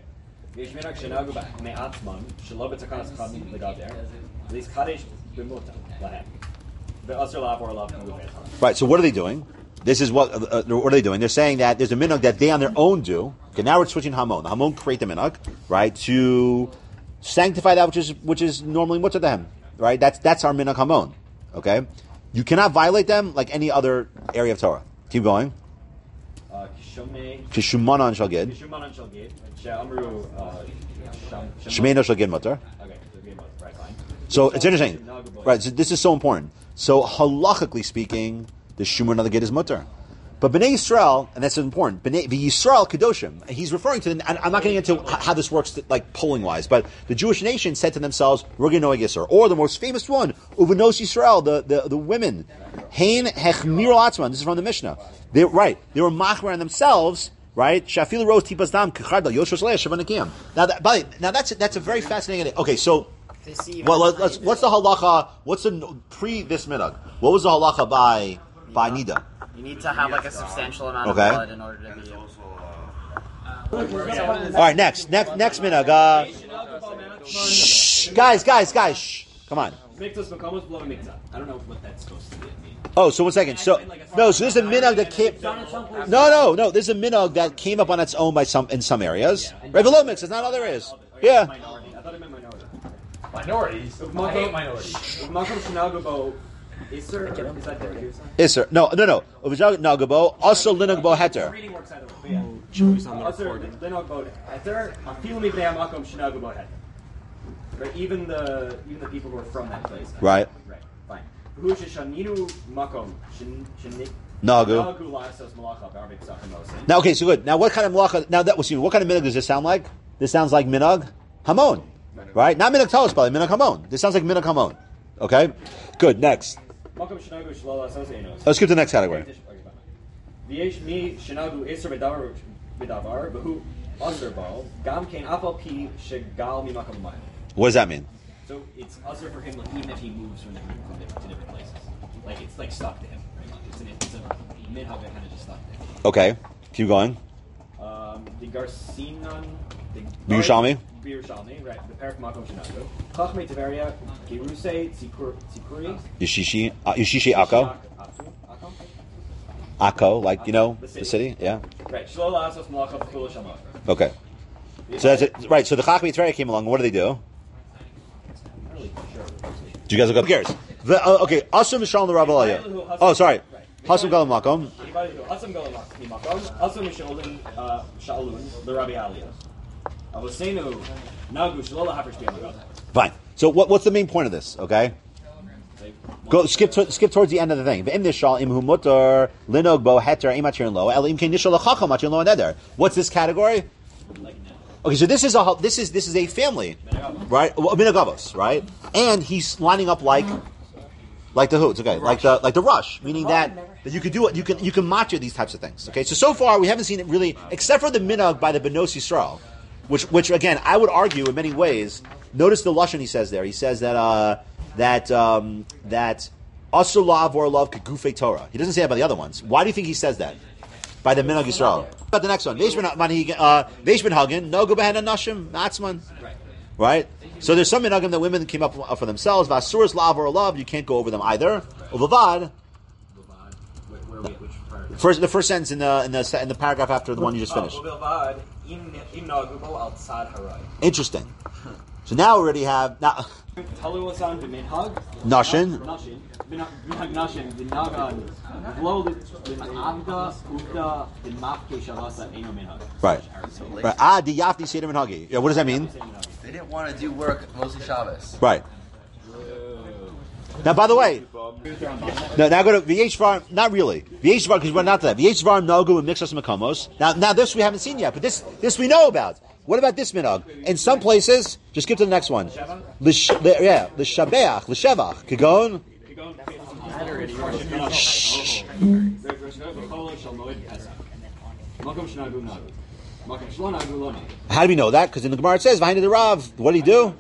Right. So what are they doing? This is what. Uh, what are they doing? They're saying that there's a minhag that they on their own do. Okay, now we're switching hamon. The hamon create the minhag, right, to sanctify that which is which is normally mutter to them. Right. That's that's our minhag hamon. Okay. You cannot violate them like any other area of Torah. Keep going. Kishumanan shall gid. Shemena shall gid mutter. So it's interesting, right? So this is so important. So halachically speaking, the shuman of the gid is mutter. But Bnei Yisrael, and that's important, Bnei the Yisrael Kedoshim, he's referring to, and I'm not getting into how this works, like polling-wise, but the Jewish nation said to themselves, we're going to know Yisrael. Or the most famous one, Uvenos Yisrael, the, the, the women, Hein Hechmir Atzman, this is from the Mishnah. They, right, they were machmer on themselves, right? Shafil Rose Tipas Dam, Kechardal, Yoshos Leah, Shavanakim. Now, that, by, now that's, that's a very fascinating, okay, so, well, let, let's, what's the halacha, what's the, pre this minhag, what was the halacha by, by Nida? You need to have like a substantial amount okay. of blood in order to be able to... All right, next, next, next minhag. Uh, shh, guys, guys, guys, shh. Come on. I don't know what that's supposed to mean. Oh, so one second. So no, so this is a minhag that came. No, no, no. This is a minhag that came up on its own by some in some areas. Right, below mix. It's not other areas. Yeah. I thought it meant minority. Minorities. I hate minorities. Isser, is that there? Isser. No, no, no. Uvijag nagabo. Also linagbo heter. Reading works either way. Choose on the recording. Linagbo heter. Afilu mibnei hamakom shenagbo heter. Right. Even the even the people who are from that place. Right. Right. Fine. Who sheninu makom shen Nagu. Nagu lasos malacha b'arvei ksachim osin. Now, okay, so good. Now, what kind of malacha? Now that was what kind of minhag does this sound like? This sounds like minhag hamon, right? Not minhag talos, probably minhag hamon. This sounds like minhag hamon. Okay, good. Next, Makom shenagu shelo lasos einos. let's skip to the next category. V'yesh mi shenagu iser b'davar b'davar v'hu aser bo gam kein afal pi shegal mimakom mayim. What does that mean? So it's aser for him, like, even if he moves from different, from different to different places. Like it's like stuck to him. Pretty much. It's, an, it's a minhag that kind of just stuck to him. Okay, keep going. Um, the Garcinon, the Yerushalmi. Yerushalmi, right? The Perak Makom Shenagu. Chachmei Tiberia, Gerusei, Tzipuri. Yeshishi, uh, Yeshishi Akko. Akko, like you know, the city, the city yeah. Right. Shlo la'asos malacha b'chul shamar. Okay. So that's it. Right. So the Chachmei Tveria came along. What do they do? Do you guys look up gears? The, uh, okay. Asum Mishal the Rav Elaya. Oh, sorry. Hasum Galam Makom. Anybody who Asum Galam Makom, Asum Mishalun, Shalun, the Rabbi Aliyah. Avosenu Nagu Shlo la'haper shpiyam agad. Fine. So what, what's the main point of this? Okay. Go skip to, skip towards the end of the thing. V'im nishal imhu mutar linog bo heter imatir lo el im kein nishal lachacham matir lo neder. What's this category? Okay, so this is a this is this is a family, right? Well, minagavos, right? And he's lining up like like the hoods, okay, like the like the rush, meaning that, that you could do it. You can you can matir these types of things. Okay, so so far we haven't seen it really, except for the minag by the Benos Yisrael, which which again I would argue in many ways. Notice the lashon he says there. He says that. Uh, That um, that asur la'avor love kegufei Torah. He doesn't say that by the other ones. Why do you think he says that? By the minhag Yisrael. But the next one, Veish ben Hagen, no go behen nashim matzman. Right. So there's some minhagim that women came up for themselves. V'asur la'avor love, you can't go over them either. Uvavad. First, the first sentence in the in the in the paragraph after the one you just finished. Interesting. So now we already have now. Nashin. Right. Right. Ah, the Yafti Seder Minhagi. Yeah, what does that mean? They didn't want to do work mostly Shabbos. Right. Now, by the way, no, now go to V'yeshvar. Not really V'yeshvar, because we're not to that. V'yeshvar Nagu and Mixas Makamos. Now, now this we haven't seen yet, but this this we know about. What about this minhag? In some places, just skip to the next one. Lish, li, yeah, l'shabeach, l'shevach, kagon. Shh. How do we know that? Because in the Gemara it says, "V'hainu the Rav." What did he do?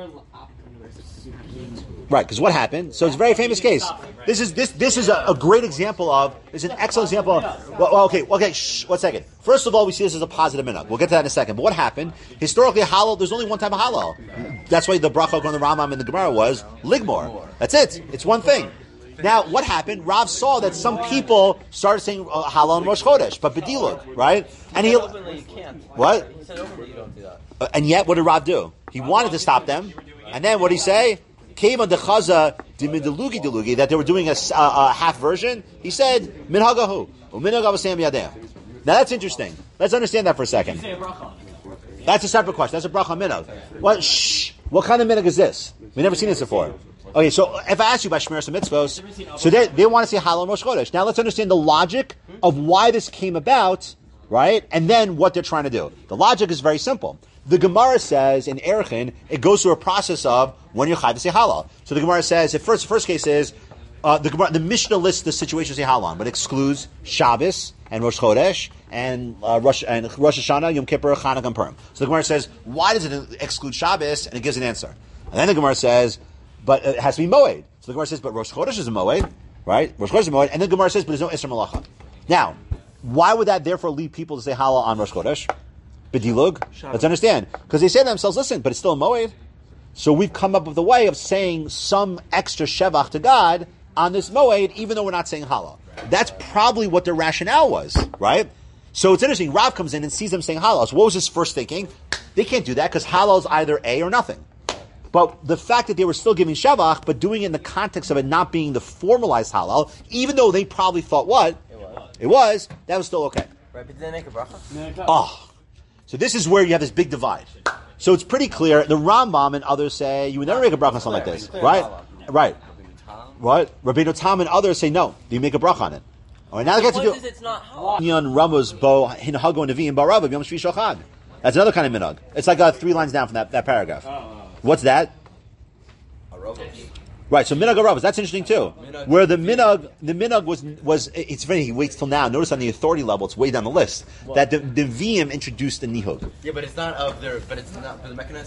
Right, because what happened? So it's a very famous case. This is this this is a, a great example of. This is an excellent example of. Well, well, okay, okay. Shh, one second. First of all, we see this as a positive minhag. We'll get to that in a second. But what happened? Historically, halal. There's only one type of halal. That's why the bracha on the Rambam in the Gemara was ligmor. That's it. It's one thing. Now, what happened? Rav saw that some people started saying uh, halal and Rosh Chodesh, but bedilug, right? And he openly you can't. What? He said openly you don't do that. Uh, and yet, what did Rav do? He wanted to stop them, and then what did he say? Came on the chaza dimidelugi delugi that they were doing a, uh, a half version. He said minhagahu uminhagavasam yadeh. Now that's interesting. Let's understand that for a second. That's a separate question. That's a bracha minhag. What? Shh. What kind of minhag is this? We've never seen this before. Okay, so if I ask you about Shmiras Mitzvos, so they they want to say halal and Rosh Chodesh. Now let's understand the logic of why this came about, right? And then what they're trying to do. The logic is very simple. The Gemara says in Erchin, it goes through a process of when you're chayv to say halal. So the Gemara says, the first first case is uh, the Gemara, the Mishnah lists the situations say halal, but excludes Shabbos and Rosh Chodesh and uh, Rosh and Rosh Hashanah, Yom Kippur, Chanukah, and Purim. So the Gemara says, why does it exclude Shabbos? And it gives an answer. And then the Gemara says, but it has to be Moed. So the Gemara says, but Rosh Chodesh is a Moed, right? Rosh Chodesh is a Moed. And then the Gemara says, but there's no Isra Malacha. Now, why would that therefore lead people to say halal on Rosh Chodesh? Bedilug. Let's understand. Because they say to themselves, listen, but it's still a Moed. So we've come up with a way of saying some extra Shevach to God on this Moed, even though we're not saying halal. That's probably what their rationale was, right? So it's interesting. Rav comes in and sees them saying halal. So what was his first thinking? They can't do that because halal is either A or nothing. But the fact that they were still giving Shevach, but doing it in the context of it not being the formalized halal, even though they probably thought what? It was. It was, that was still okay. Right, but did they make a bracha? Oh. So this is where you have this big divide. So it's pretty clear. The Rambam and others say you would never make a bracha on something like this, right? Right. What? Rabbeinu Tam and others say no. You make a bracha on it. All right, now it gets to Because do. it's not hot. Inyan Ramos bo hinahago neviim barava b'yom shvi shachag. That's another kind of minhag. It's like uh, three lines down from that, that paragraph. What's that? Right, so minhag aravos, that's interesting too. Minhag- Where the minhag, the minhag was was it's funny. He waits till now. Notice on the authority level, it's way down the list that the the Nevi'im introduced the nihug. Yeah, but it's not of their. But it's not. But the mechanism